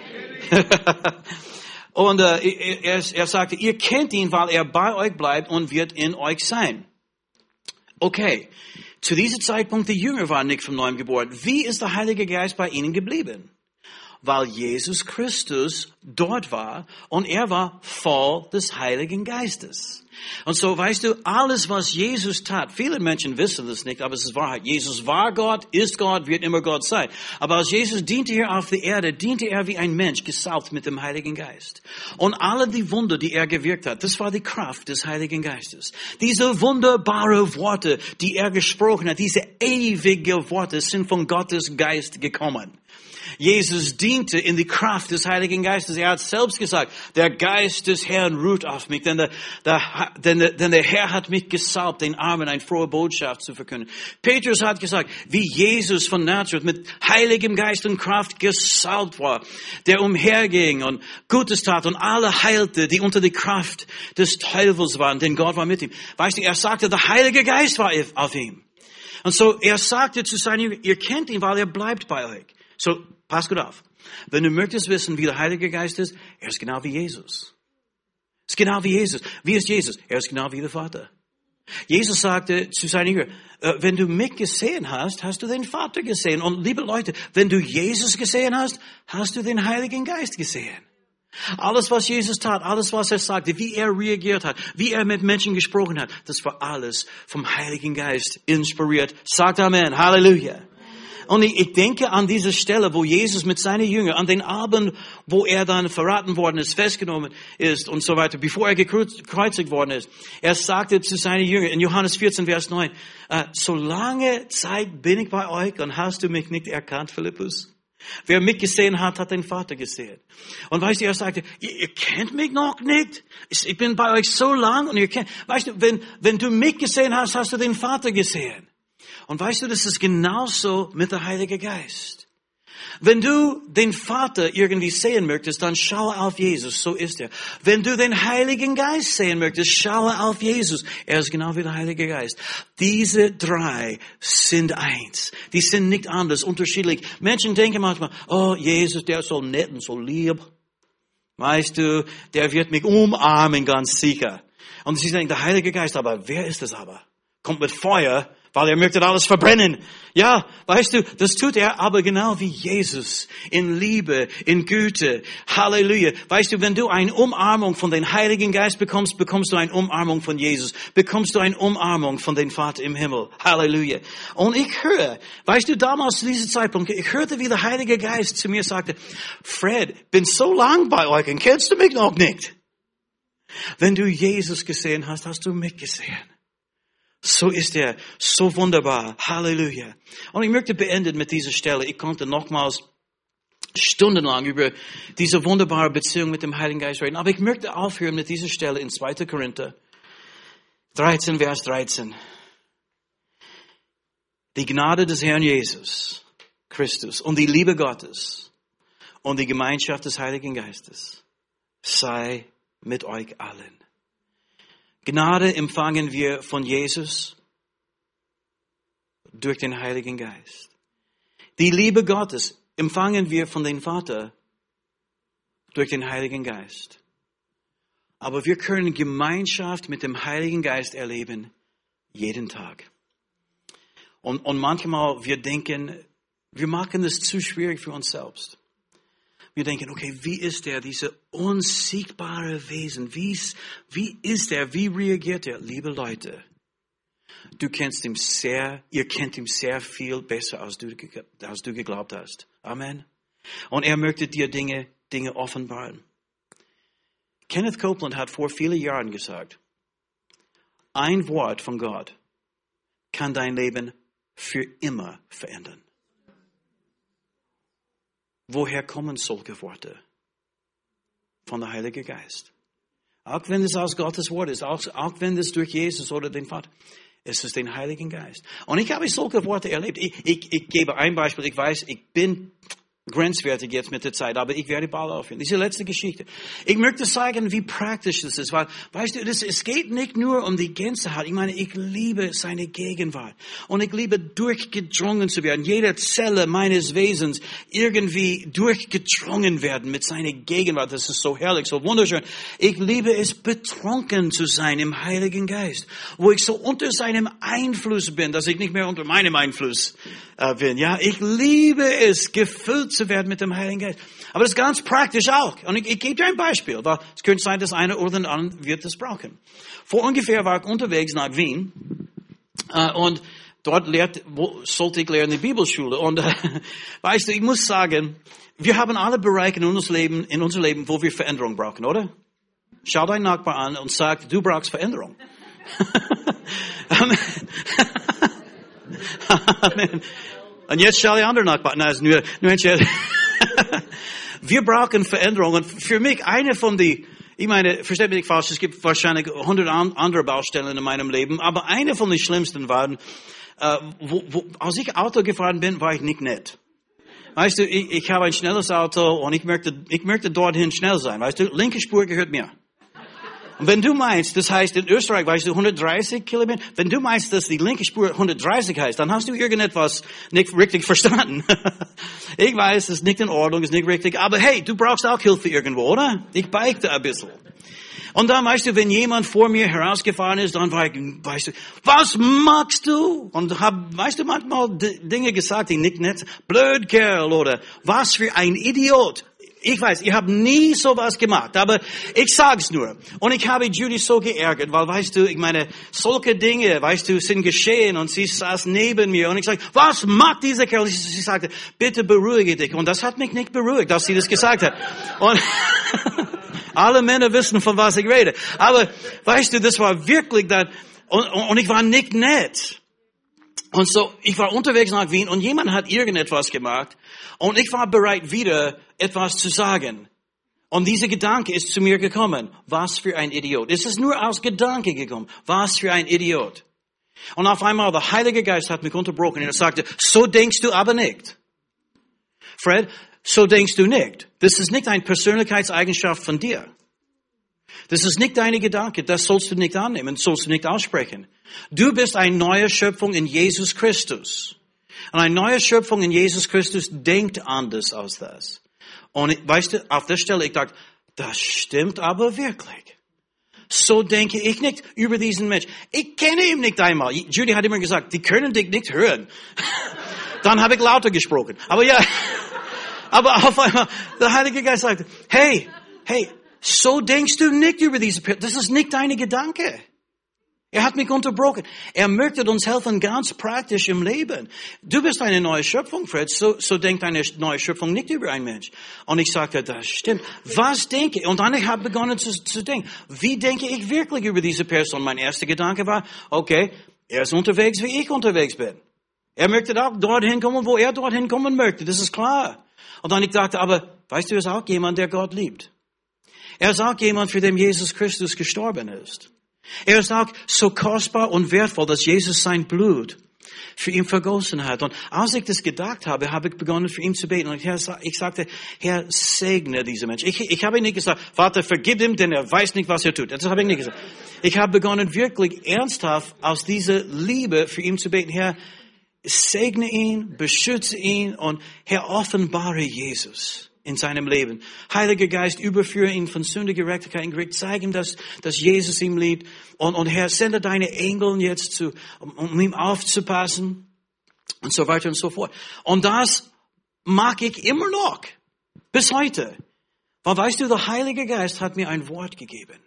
Und er sagte, ihr kennt ihn, weil er bei euch bleibt und wird in euch sein. Okay, zu diesem Zeitpunkt, die Jünger waren nicht von neuem geboren. Wie ist der Heilige Geist bei ihnen geblieben? Weil Jesus Christus dort war und er war voll des Heiligen Geistes. Und so, weißt du, alles, was Jesus tat, viele Menschen wissen das nicht, aber es ist Wahrheit. Jesus war Gott, ist Gott, wird immer Gott sein. Aber als Jesus diente hier auf der Erde, diente er wie ein Mensch, gesalbt mit dem Heiligen Geist. Und alle die Wunder, die er gewirkt hat, das war die Kraft des Heiligen Geistes. Diese wunderbaren Worte, die er gesprochen hat, diese ewige Worte sind von Gottes Geist gekommen. Jesus diente in die Kraft des Heiligen Geistes. Er hat selbst gesagt, der Geist des Herrn ruht auf mich, denn der Herr hat mich gesalbt, den Armen eine frohe Botschaft zu verkünden. Petrus hat gesagt, wie Jesus von Nazareth mit heiligem Geist und Kraft gesalbt war, der umherging und Gutes tat und alle heilte, die unter die Kraft des Teufels waren, denn Gott war mit ihm. Weißt du, er sagte, der Heilige Geist war auf ihm. Und so, er sagte zu seinen, ihr kennt ihn, weil er bleibt bei euch. So, pass gut auf. Wenn du möchtest wissen, wie der Heilige Geist ist, er ist genau wie Jesus. Er ist genau wie Jesus. Wie ist Jesus? Er ist genau wie der Vater. Jesus sagte zu seinen Jüngern, wenn du mich gesehen hast, hast du den Vater gesehen. Und liebe Leute, wenn du Jesus gesehen hast, hast du den Heiligen Geist gesehen. Alles, was Jesus tat, alles, was er sagte, wie er reagiert hat, wie er mit Menschen gesprochen hat, das war alles vom Heiligen Geist inspiriert. Sagt Amen. Halleluja. Und ich denke an diese Stelle, wo Jesus mit seinen Jüngern, an den Abend, wo er dann verraten worden ist, festgenommen ist und so weiter, bevor er gekreuzigt worden ist. Er sagte zu seinen Jüngern in Johannes 14, Vers 9, so lange Zeit bin ich bei euch und hast du mich nicht erkannt, Philippus? Wer mich gesehen hat, hat den Vater gesehen. Und weißt du, er sagte, ihr kennt mich noch nicht. Ich bin bei euch so lang und ihr kennt, weißt du, wenn du mich gesehen hast, hast du den Vater gesehen. Und weißt du, das ist genauso mit der Heilige Geist. Wenn du den Vater irgendwie sehen möchtest, dann schaue auf Jesus, so ist er. Wenn du den Heiligen Geist sehen möchtest, schaue auf Jesus. Er ist genau wie der Heilige Geist. Diese drei sind eins. Die sind nicht anders, unterschiedlich. Menschen denken manchmal, oh, Jesus, der ist so nett und so lieb. Weißt du, der wird mich umarmen, ganz sicher. Und sie denken, der Heilige Geist, aber wer ist das aber? Kommt mit Feuer, weil er möchte alles verbrennen. Ja, weißt du, das tut er aber genau wie Jesus. In Liebe, in Güte. Halleluja. Weißt du, wenn du eine Umarmung von dem Heiligen Geist bekommst, bekommst du eine Umarmung von Jesus. Bekommst du eine Umarmung von dem Vater im Himmel. Halleluja. Und ich höre, weißt du, damals zu diesem Zeitpunkt, ich hörte, wie der Heilige Geist zu mir sagte, Fred, bin so lang bei euch und kennst du mich noch nicht. Wenn du Jesus gesehen hast, hast du mich gesehen. So ist er, so wunderbar. Halleluja. Und ich möchte beenden mit dieser Stelle. Ich konnte nochmals stundenlang über diese wunderbare Beziehung mit dem Heiligen Geist reden. Aber ich möchte aufhören mit dieser Stelle in 2. Korinther 13, Vers 13. Die Gnade des Herrn Jesus Christus und die Liebe Gottes und die Gemeinschaft des Heiligen Geistes sei mit euch allen. Gnade empfangen wir von Jesus durch den Heiligen Geist. Die Liebe Gottes empfangen wir von dem Vater durch den Heiligen Geist. Aber wir können Gemeinschaft mit dem Heiligen Geist erleben jeden Tag. Und manchmal wir denken, wir machen es zu schwierig für uns selbst. Wir denken, okay, wie ist er, diese unsiegbare Wesen? Wie ist er? Wie reagiert er? Liebe Leute, ihr kennt ihn sehr viel besser, als du geglaubt hast. Amen. Und er möchte dir Dinge offenbaren. Kenneth Copeland hat vor vielen Jahren gesagt, ein Wort von Gott kann dein Leben für immer verändern. Woher kommen solche Worte? Von der Heilige Geist. Auch wenn es aus Gottes Wort ist, auch wenn es durch Jesus oder den Vater, es ist den Heiligen Geist. Und ich habe solche Worte erlebt. Ich gebe ein Beispiel. Ich weiß, ich bin grenzwertig jetzt mit der Zeit, aber ich werde bald aufhören. Diese letzte Geschichte. Ich möchte zeigen, wie praktisch das ist, weil, weißt du, es geht nicht nur um die Gänsehaut. Ich meine, ich liebe seine Gegenwart. Und ich liebe, durchgedrungen zu werden. Jede Zelle meines Wesens irgendwie durchgedrungen werden mit seiner Gegenwart. Das ist so herrlich, so wunderschön. Ich liebe es, betrunken zu sein im Heiligen Geist. Wo ich so unter seinem Einfluss bin, dass ich nicht mehr unter meinem Einfluss bin. Ja, ich liebe es, gefüllt zu werden mit dem Heiligen Geist. Aber das ist ganz praktisch auch. Und ich gebe dir ein Beispiel, weil es könnte sein, dass einer oder der andere wird das brauchen. Vor ungefähr war ich unterwegs nach Wien und dort sollte ich lernen in die Bibelschule. Und weißt du, ich muss sagen, wir haben alle Bereiche in unserem Leben, wo wir Veränderung brauchen, oder? Schau deinen Nachbar an und sag, du brauchst Veränderung. Amen. Amen. Und jetzt schau die anderen Nachbarn. Nein, nur ein Scherz. Wir brauchen Veränderung. Und für mich, ich meine, versteht mich nicht falsch, es gibt wahrscheinlich 100 andere Baustellen in meinem Leben, aber eine von den schlimmsten waren, als ich Auto gefahren bin, war ich nicht nett. Weißt du, ich habe ein schnelles Auto und ich möchte dorthin schnell sein. Weißt du, linke Spur gehört mir. Und wenn du meinst, das heißt in Österreich, weißt du, 130 Kilometer, wenn du meinst, dass die linke Spur 130 heißt, dann hast du irgendetwas nicht richtig verstanden. Ich weiß, es ist nicht in Ordnung, es ist nicht richtig, aber hey, du brauchst auch Hilfe irgendwo, oder? Ich beichte ein bisschen. Und dann, weißt du, wenn jemand vor mir herausgefahren ist, dann war ich, weißt du, was magst du? Und weißt du, manchmal Dinge gesagt, die nicht nett, blöd Kerl oder was für ein Idiot. Ich weiß, ich habe nie sowas gemacht, aber ich sag's nur. Und ich habe Judy so geärgert, weil, weißt du, ich meine, solche Dinge, weißt du, sind geschehen und sie saß neben mir und ich sagte, was macht dieser Kerl? Sie sagte, bitte beruhige dich. Und das hat mich nicht beruhigt, dass sie das gesagt hat. Und alle Männer wissen, von was ich rede. Aber, weißt du, das war wirklich das, und ich war nicht nett. Und so, ich war unterwegs nach Wien und jemand hat irgendetwas gemacht und ich war bereit, wieder etwas zu sagen. Und dieser Gedanke ist zu mir gekommen. Was für ein Idiot. Es ist nur aus Gedanke gekommen. Was für ein Idiot. Und auf einmal, der Heilige Geist hat mich unterbrochen und er sagte, so denkst du aber nicht. Fred, so denkst du nicht. Das ist nicht eine Persönlichkeitseigenschaft von dir. Das ist nicht deine Gedanke, das sollst du nicht annehmen, sollst du nicht aussprechen. Du bist eine neue Schöpfung in Jesus Christus. Und eine neue Schöpfung in Jesus Christus denkt anders als das. Und weißt du, auf der Stelle, ich dachte, das stimmt aber wirklich. So denke ich nicht über diesen Menschen. Ich kenne ihn nicht einmal. Judy hat immer gesagt, die können dich nicht hören. Dann habe ich lauter gesprochen. Aber ja, aber auf einmal, der Heilige Geist sagte, hey, so denkst du nicht über diese Person. Das ist nicht deine Gedanke. Er hat mich unterbrochen. Er möchte uns helfen, ganz praktisch im Leben. Du bist eine neue Schöpfung, Fred. So denkt eine neue Schöpfung nicht über einen Mensch. Und ich sagte, das stimmt. Was denke ich? Und dann habe ich begonnen zu denken. Wie denke ich wirklich über diese Person? Mein erster Gedanke war, okay, er ist unterwegs, wie ich unterwegs bin. Er möchte auch dorthin kommen, wo er dorthin kommen möchte. Das ist klar. Und dann ich dachte, aber weißt du, er ist auch jemand, der Gott liebt. Er ist auch jemand, für den Jesus Christus gestorben ist. Er ist auch so kostbar und wertvoll, dass Jesus sein Blut für ihn vergossen hat. Und als ich das gedacht habe, habe ich begonnen, für ihn zu beten. Und ich sagte, Herr, segne diese Menschen. Ich habe nicht gesagt, Vater, vergib ihm, denn er weiß nicht, was er tut. Das habe ich nicht gesagt. Ich habe begonnen, wirklich ernsthaft aus dieser Liebe für ihn zu beten. Herr, segne ihn, beschütze ihn und Herr, offenbare Jesus in seinem Leben. Heiliger Geist, überführe ihn von Sünde, Gerechtigkeit und Gericht. Zeig ihm, dass Jesus ihm liebt. Und Herr, sende deine Engel jetzt um ihm aufzupassen. Und so weiter und so fort. Und das mag ich immer noch. Bis heute. Weil weißt du, der Heilige Geist hat mir ein Wort gegeben.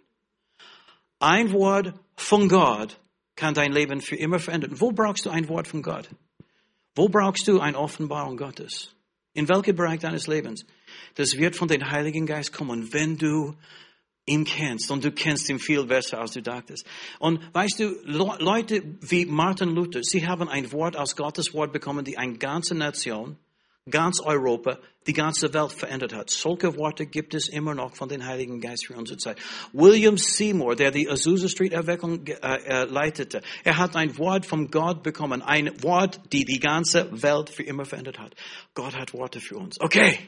Ein Wort von Gott kann dein Leben für immer verändern. Wo brauchst du ein Wort von Gott? Wo brauchst du eine Offenbarung Gottes? In welchem Bereich deines Lebens? Das wird von dem Heiligen Geist kommen, wenn du ihn kennst. Und du kennst ihn viel besser, als du dachtest. Und weißt du, Leute wie Martin Luther, sie haben ein Wort aus Gottes Wort bekommen, die eine ganze Nation, ganz Europa, die ganze Welt verändert hat. Solche Worte gibt es immer noch von dem Heiligen Geist für unsere Zeit. William Seymour, der die Azusa Street Erweckung leitete, er hat ein Wort von Gott bekommen. Ein Wort, die die ganze Welt für immer verändert hat. Gott hat Worte für uns. Okay.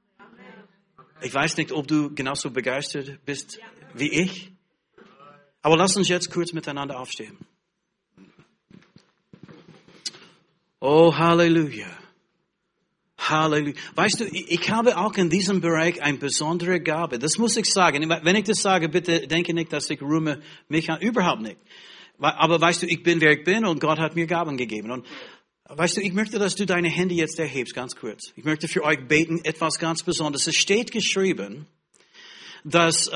Ich weiß nicht, ob du genauso begeistert bist wie ich. Aber lass uns jetzt kurz miteinander aufstehen. Oh, Halleluja. Halleluja. Weißt du, ich habe auch in diesem Bereich eine besondere Gabe. Das muss ich sagen. Wenn ich das sage, bitte denke nicht, dass ich rühme mich an. Überhaupt nicht. Aber weißt du, ich bin, wer ich bin und Gott hat mir Gaben gegeben. Und weißt du, ich möchte, dass du deine Hände jetzt erhebst, ganz kurz. Ich möchte für euch beten, etwas ganz Besonderes. Es steht geschrieben, dass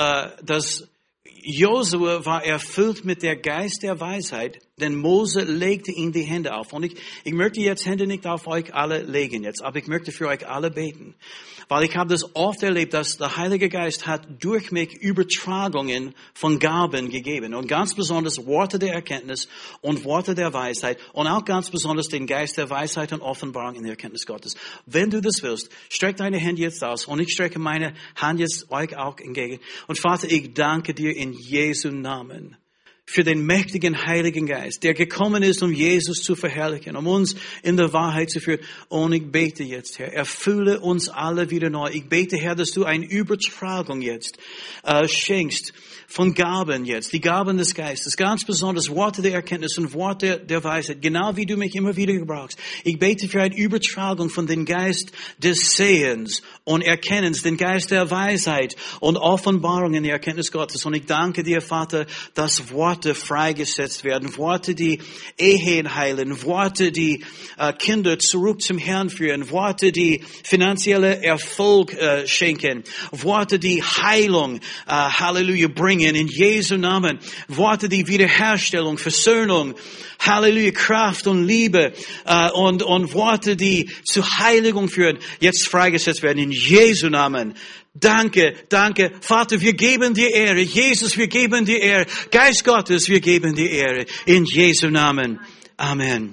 Josua war erfüllt mit der Geist der Weisheit, denn Mose legte ihm die Hände auf. Und ich möchte jetzt Hände nicht auf euch alle legen jetzt, aber ich möchte für euch alle beten. Weil ich habe das oft erlebt, dass der Heilige Geist hat durch mich Übertragungen von Gaben gegeben. Und ganz besonders Worte der Erkenntnis und Worte der Weisheit. Und auch ganz besonders den Geist der Weisheit und Offenbarung in der Erkenntnis Gottes. Wenn du das willst, streck deine Hände jetzt aus. Und ich strecke meine Hand jetzt euch auch entgegen. Und Vater, ich danke dir in Jesu Namen für den mächtigen Heiligen Geist, der gekommen ist, um Jesus zu verherrlichen, um uns in der Wahrheit zu führen. Und ich bete jetzt, Herr, erfülle uns alle wieder neu. Ich bete, Herr, dass du eine Übertragung jetzt schenkst von Gaben jetzt, die Gaben des Geistes, ganz besonders Worte der Erkenntnis und Worte der Weisheit, genau wie du mich immer wieder gebrauchst. Ich bete für eine Übertragung von dem Geist des Sehens und Erkennens, den Geist der Weisheit und Offenbarung in der Erkenntnis Gottes. Und ich danke dir, Vater, dass Worte freigesetzt werden, Worte, die Ehen heilen, Worte, die Kinder zurück zum Herrn führen, Worte, die finanzielle Erfolg schenken, Worte, die Heilung, Halleluja, bringen in Jesu Namen, Worte, die Wiederherstellung, Versöhnung, Halleluja, Kraft und Liebe und Worte, die zu Heiligung führen, jetzt freigesetzt werden in Jesu Namen. Danke, danke. Vater, wir geben dir Ehre. Jesus, wir geben dir Ehre. Geist Gottes, wir geben dir Ehre. In Jesu Namen. Amen.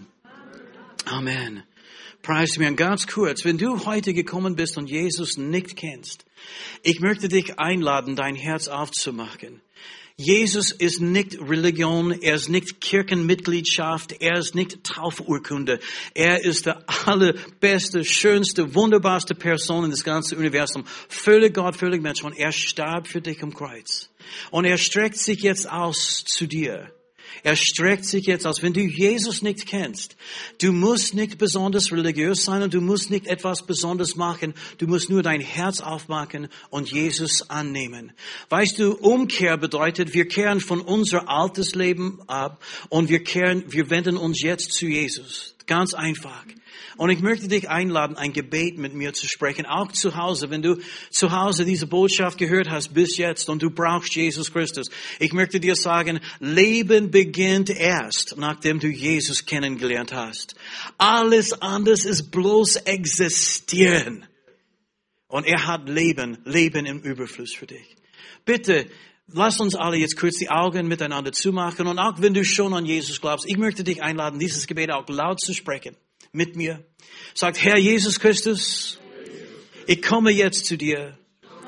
Amen. Preis mir ganz kurz. Wenn du heute gekommen bist und Jesus nicht kennst, ich möchte dich einladen, dein Herz aufzumachen. Jesus ist nicht Religion, er ist nicht Kirchenmitgliedschaft, er ist nicht Taufurkunde. Er ist der allerbeste, schönste, wunderbarste Person in das ganze Universum. Völlig Gott, völlig Mensch. Und er starb für dich am Kreuz. Und er streckt sich jetzt aus zu dir. Er streckt sich jetzt aus. Wenn du Jesus nicht kennst, du musst nicht besonders religiös sein und du musst nicht etwas besonders machen. Du musst nur dein Herz aufmachen und Jesus annehmen. Weißt du, Umkehr bedeutet, wir kehren von unser altes Leben ab und wir wenden uns jetzt zu Jesus. Ganz einfach. Und ich möchte dich einladen, ein Gebet mit mir zu sprechen, auch zu Hause. Wenn du zu Hause diese Botschaft gehört hast bis jetzt und du brauchst Jesus Christus, ich möchte dir sagen, Leben beginnt erst, nachdem du Jesus kennengelernt hast. Alles anders ist bloß existieren. Und er hat Leben im Überfluss für dich. Bitte, lass uns alle jetzt kurz die Augen miteinander zumachen. Und auch wenn du schon an Jesus glaubst, ich möchte dich einladen, dieses Gebet auch laut zu sprechen. Mit mir. Sagt, Herr Jesus Christus, ich komme jetzt zu dir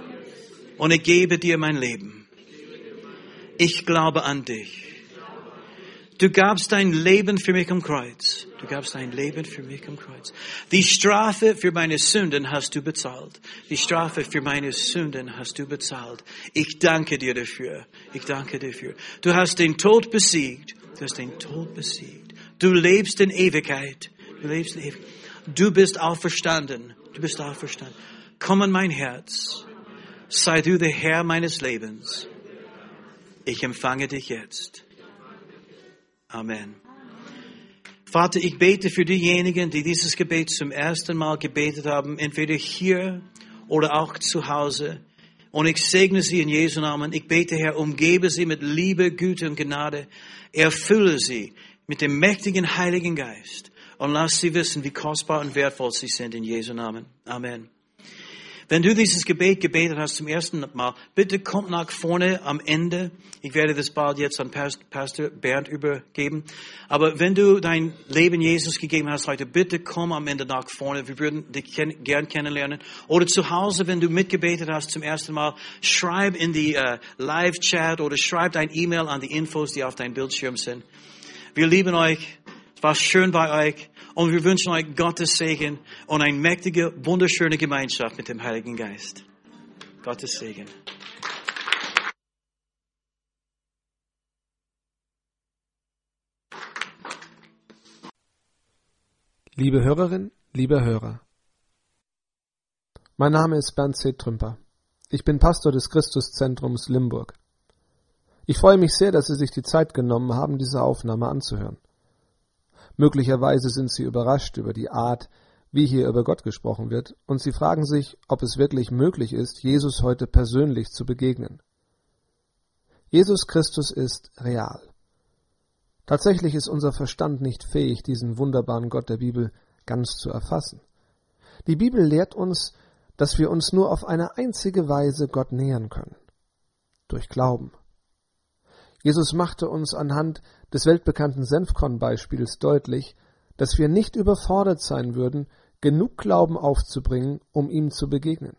und ich gebe dir mein Leben. Ich glaube an dich. Du gabst dein Leben für mich am Kreuz. Du gabst dein Leben für mich am Kreuz. Die Strafe für meine Sünden hast du bezahlt. Die Strafe für meine Sünden hast du bezahlt. Ich danke dir dafür. Ich danke dir dafür. Du hast den Tod besiegt. Du hast den Tod besiegt. Du lebst in Ewigkeit. Du lebst in Ewigkeit. Du bist auferstanden. Du bist auferstanden. Komm in mein Herz. Sei du der Herr meines Lebens. Ich empfange dich jetzt. Amen. Vater, ich bete für diejenigen, die dieses Gebet zum ersten Mal gebetet haben, entweder hier oder auch zu Hause. Und ich segne sie in Jesu Namen. Ich bete, Herr, umgebe sie mit Liebe, Güte und Gnade. Erfülle sie mit dem mächtigen Heiligen Geist. Und lass sie wissen, wie kostbar und wertvoll sie sind in Jesu Namen. Amen. Wenn du dieses Gebet gebetet hast zum ersten Mal, bitte komm nach vorne am Ende. Ich werde das bald jetzt an Pastor Bernd übergeben. Aber wenn du dein Leben Jesus gegeben hast heute, bitte komm am Ende nach vorne. Wir würden dich gern kennenlernen. Oder zu Hause, wenn du mitgebetet hast zum ersten Mal, schreib in die Live-Chat oder schreib dein E-Mail an die Infos, die auf deinem Bildschirm sind. Wir lieben euch. Es war schön bei euch und wir wünschen euch Gottes Segen und eine mächtige, wunderschöne Gemeinschaft mit dem Heiligen Geist. Gottes Segen. Liebe Hörerin, lieber Hörer. Mein Name ist Bernd C. Trümper. Ich bin Pastor des Christuszentrums Limburg. Ich freue mich sehr, dass Sie sich die Zeit genommen haben, diese Aufnahme anzuhören. Möglicherweise sind Sie überrascht über die Art, wie hier über Gott gesprochen wird, und Sie fragen sich, ob es wirklich möglich ist, Jesus heute persönlich zu begegnen. Jesus Christus ist real. Tatsächlich ist unser Verstand nicht fähig, diesen wunderbaren Gott der Bibel ganz zu erfassen. Die Bibel lehrt uns, dass wir uns nur auf eine einzige Weise Gott nähern können: durch Glauben. Jesus machte uns anhand des weltbekannten Senfkorn-Beispiels deutlich, dass wir nicht überfordert sein würden, genug Glauben aufzubringen, um ihm zu begegnen.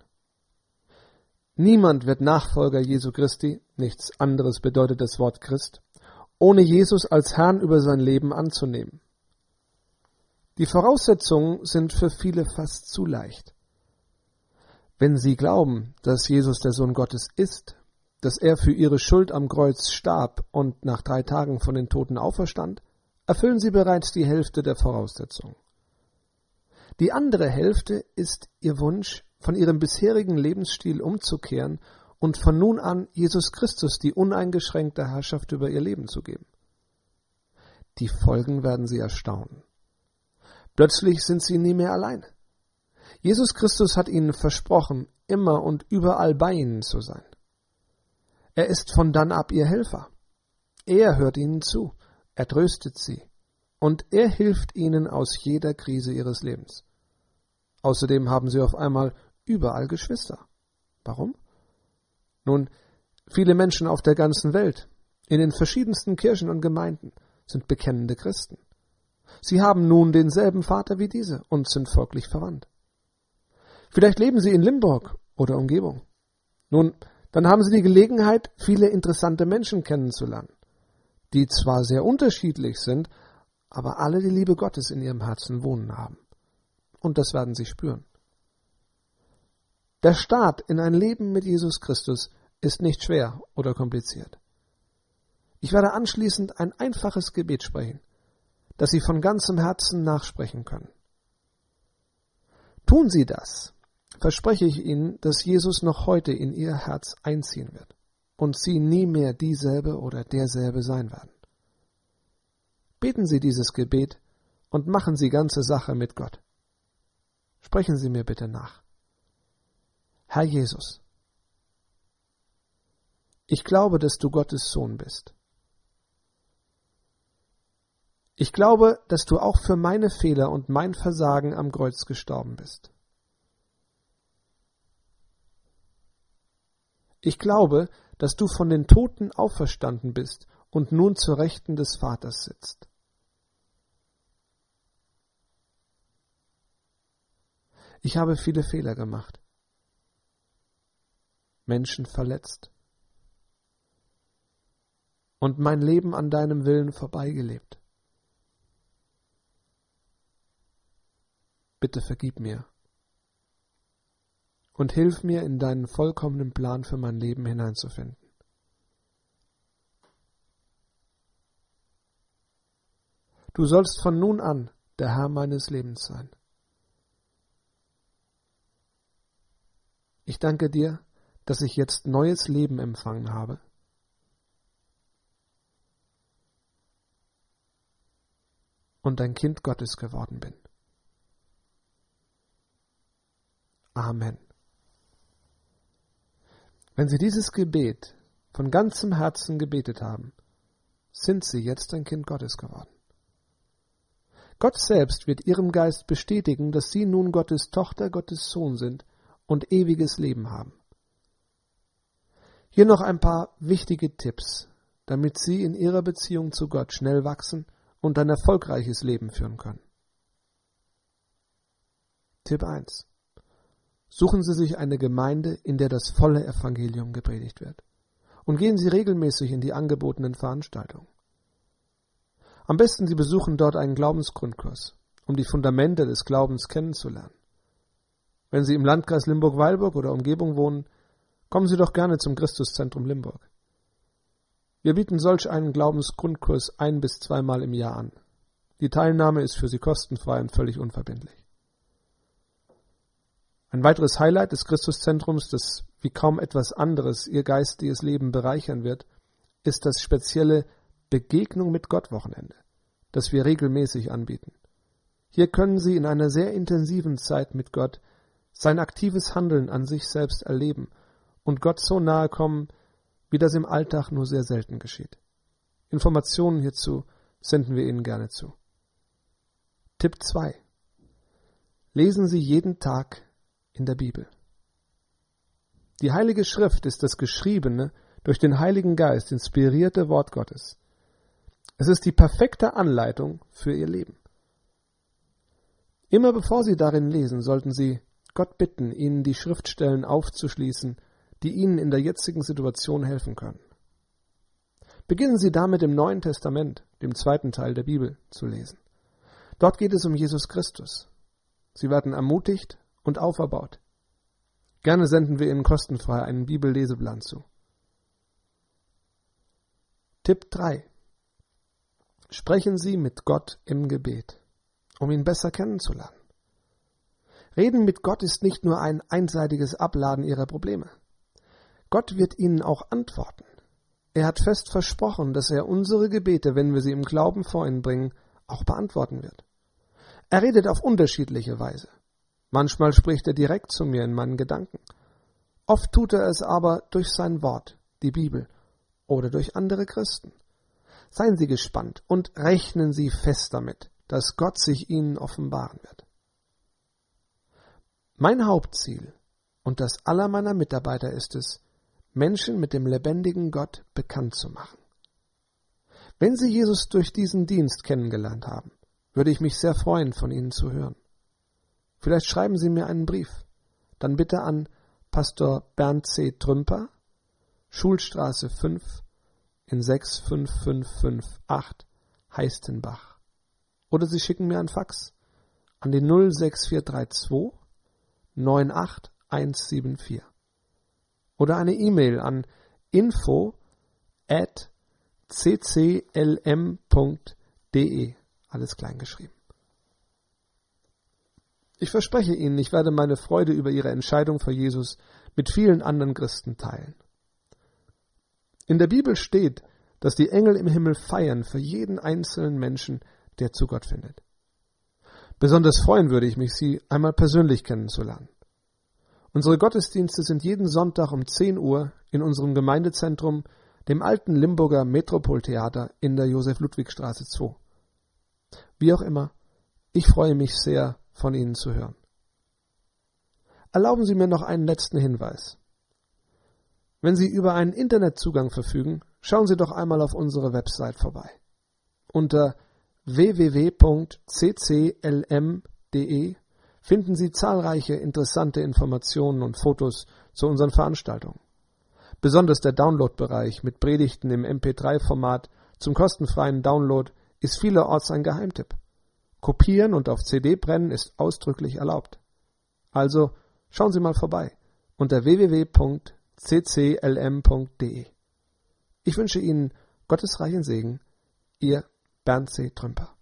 Niemand wird Nachfolger Jesu Christi, nichts anderes bedeutet das Wort Christ, ohne Jesus als Herrn über sein Leben anzunehmen. Die Voraussetzungen sind für viele fast zu leicht. Wenn sie glauben, dass Jesus der Sohn Gottes ist, dass er für ihre Schuld am Kreuz starb und nach 3 Tagen von den Toten auferstand, erfüllen sie bereits die Hälfte der Voraussetzungen. Die andere Hälfte ist ihr Wunsch, von ihrem bisherigen Lebensstil umzukehren und von nun an Jesus Christus die uneingeschränkte Herrschaft über ihr Leben zu geben. Die Folgen werden sie erstaunen. Plötzlich sind sie nie mehr alleine. Jesus Christus hat ihnen versprochen, immer und überall bei ihnen zu sein. Er ist von dann ab ihr Helfer. Er hört ihnen zu, er tröstet sie und er hilft ihnen aus jeder Krise ihres Lebens. Außerdem haben sie auf einmal überall Geschwister. Warum? Nun, viele Menschen auf der ganzen Welt, in den verschiedensten Kirchen und Gemeinden, sind bekennende Christen. Sie haben nun denselben Vater wie diese und sind folglich verwandt. Vielleicht leben sie in Limburg oder Umgebung. Nun, dann haben sie die Gelegenheit, viele interessante Menschen kennenzulernen, die zwar sehr unterschiedlich sind, aber alle die Liebe Gottes in ihrem Herzen wohnen haben. Und das werden sie spüren. Der Start in ein Leben mit Jesus Christus ist nicht schwer oder kompliziert. Ich werde anschließend ein einfaches Gebet sprechen, das Sie von ganzem Herzen nachsprechen können. Tun Sie das, verspreche ich Ihnen, dass Jesus noch heute in Ihr Herz einziehen wird und Sie nie mehr dieselbe oder derselbe sein werden. Beten Sie dieses Gebet und machen Sie ganze Sache mit Gott. Sprechen Sie mir bitte nach. Herr Jesus, ich glaube, dass du Gottes Sohn bist. Ich glaube, dass du auch für meine Fehler und mein Versagen am Kreuz gestorben bist. Ich glaube, dass du von den Toten auferstanden bist und nun zur Rechten des Vaters sitzt. Ich habe viele Fehler gemacht, Menschen verletzt und mein Leben an deinem Willen vorbeigelebt. Bitte vergib mir und hilf mir, in deinen vollkommenen Plan für mein Leben hineinzufinden. Du sollst von nun an der Herr meines Lebens sein. Ich danke dir, dass ich jetzt neues Leben empfangen habe. Und ein Kind Gottes geworden bin. Amen. Wenn Sie dieses Gebet von ganzem Herzen gebetet haben, sind Sie jetzt ein Kind Gottes geworden. Gott selbst wird Ihrem Geist bestätigen, dass Sie nun Gottes Tochter, Gottes Sohn sind und ewiges Leben haben. Hier noch ein paar wichtige Tipps, damit Sie in Ihrer Beziehung zu Gott schnell wachsen und ein erfolgreiches Leben führen können. Tipp 1. Suchen Sie sich eine Gemeinde, in der das volle Evangelium gepredigt wird. Und gehen Sie regelmäßig in die angebotenen Veranstaltungen. Am besten Sie besuchen dort einen Glaubensgrundkurs, um die Fundamente des Glaubens kennenzulernen. Wenn Sie im Landkreis Limburg-Weilburg oder Umgebung wohnen, kommen Sie doch gerne zum Christuszentrum Limburg. Wir bieten solch einen Glaubensgrundkurs 1- bis 2-mal im Jahr an. Die Teilnahme ist für Sie kostenfrei und völlig unverbindlich. Ein weiteres Highlight des Christuszentrums, das wie kaum etwas anderes Ihr geistiges Leben bereichern wird, ist das spezielle Begegnung mit Gott-Wochenende, das wir regelmäßig anbieten. Hier können Sie in einer sehr intensiven Zeit mit Gott sein aktives Handeln an sich selbst erleben und Gott so nahe kommen, wie das im Alltag nur sehr selten geschieht. Informationen hierzu senden wir Ihnen gerne zu. Tipp 2. Lesen Sie jeden Tag in der Bibel. Die Heilige Schrift ist das geschriebene, durch den Heiligen Geist inspirierte Wort Gottes. Es ist die perfekte Anleitung für Ihr Leben. Immer bevor Sie darin lesen, sollten Sie Gott bitten, Ihnen die Schriftstellen aufzuschließen, die Ihnen in der jetzigen Situation helfen können. Beginnen Sie damit im Neuen Testament, dem zweiten Teil der Bibel, zu lesen. Dort geht es um Jesus Christus. Sie werden ermutigt und auferbaut. Gerne senden wir Ihnen kostenfrei einen Bibelleseplan zu. Tipp 3. Sprechen Sie mit Gott im Gebet, um ihn besser kennenzulernen. Reden mit Gott ist nicht nur ein einseitiges Abladen Ihrer Probleme. Gott wird Ihnen auch antworten. Er hat fest versprochen, dass er unsere Gebete, wenn wir sie im Glauben vor ihn bringen, auch beantworten wird. Er redet auf unterschiedliche Weise. Manchmal spricht er direkt zu mir in meinen Gedanken. Oft tut er es aber durch sein Wort, die Bibel, oder durch andere Christen. Seien Sie gespannt und rechnen Sie fest damit, dass Gott sich Ihnen offenbaren wird. Mein Hauptziel und das aller meiner Mitarbeiter ist es, Menschen mit dem lebendigen Gott bekannt zu machen. Wenn Sie Jesus durch diesen Dienst kennengelernt haben, würde ich mich sehr freuen, von Ihnen zu hören. Vielleicht schreiben Sie mir einen Brief, dann bitte an Pastor Bernd C. Trümper, Schulstraße 5 in 65558 Heistenbach. Oder Sie schicken mir ein Fax an die 06432 98174. Oder eine E-Mail an info@cclm.de, alles klein geschrieben. Ich verspreche Ihnen, ich werde meine Freude über Ihre Entscheidung für Jesus mit vielen anderen Christen teilen. In der Bibel steht, dass die Engel im Himmel feiern für jeden einzelnen Menschen, der zu Gott findet. Besonders freuen würde ich mich, Sie einmal persönlich kennenzulernen. Unsere Gottesdienste sind jeden Sonntag um 10 Uhr in unserem Gemeindezentrum, dem alten Limburger Metropoltheater in der Josef-Ludwig-Straße 2. Wie auch immer, ich freue mich sehr, von Ihnen zu hören. Erlauben Sie mir noch einen letzten Hinweis. Wenn Sie über einen Internetzugang verfügen, schauen Sie doch einmal auf unsere Website vorbei. Unter www.cclm.de finden Sie zahlreiche interessante Informationen und Fotos zu unseren Veranstaltungen. Besonders der Download-Bereich mit Predigten im MP3-Format zum kostenfreien Download ist vielerorts ein Geheimtipp. Kopieren und auf CD brennen ist ausdrücklich erlaubt. Also schauen Sie mal vorbei unter www.cclm.de. Ich wünsche Ihnen Gottes reichen Segen, Ihr Bernd C. Trümper.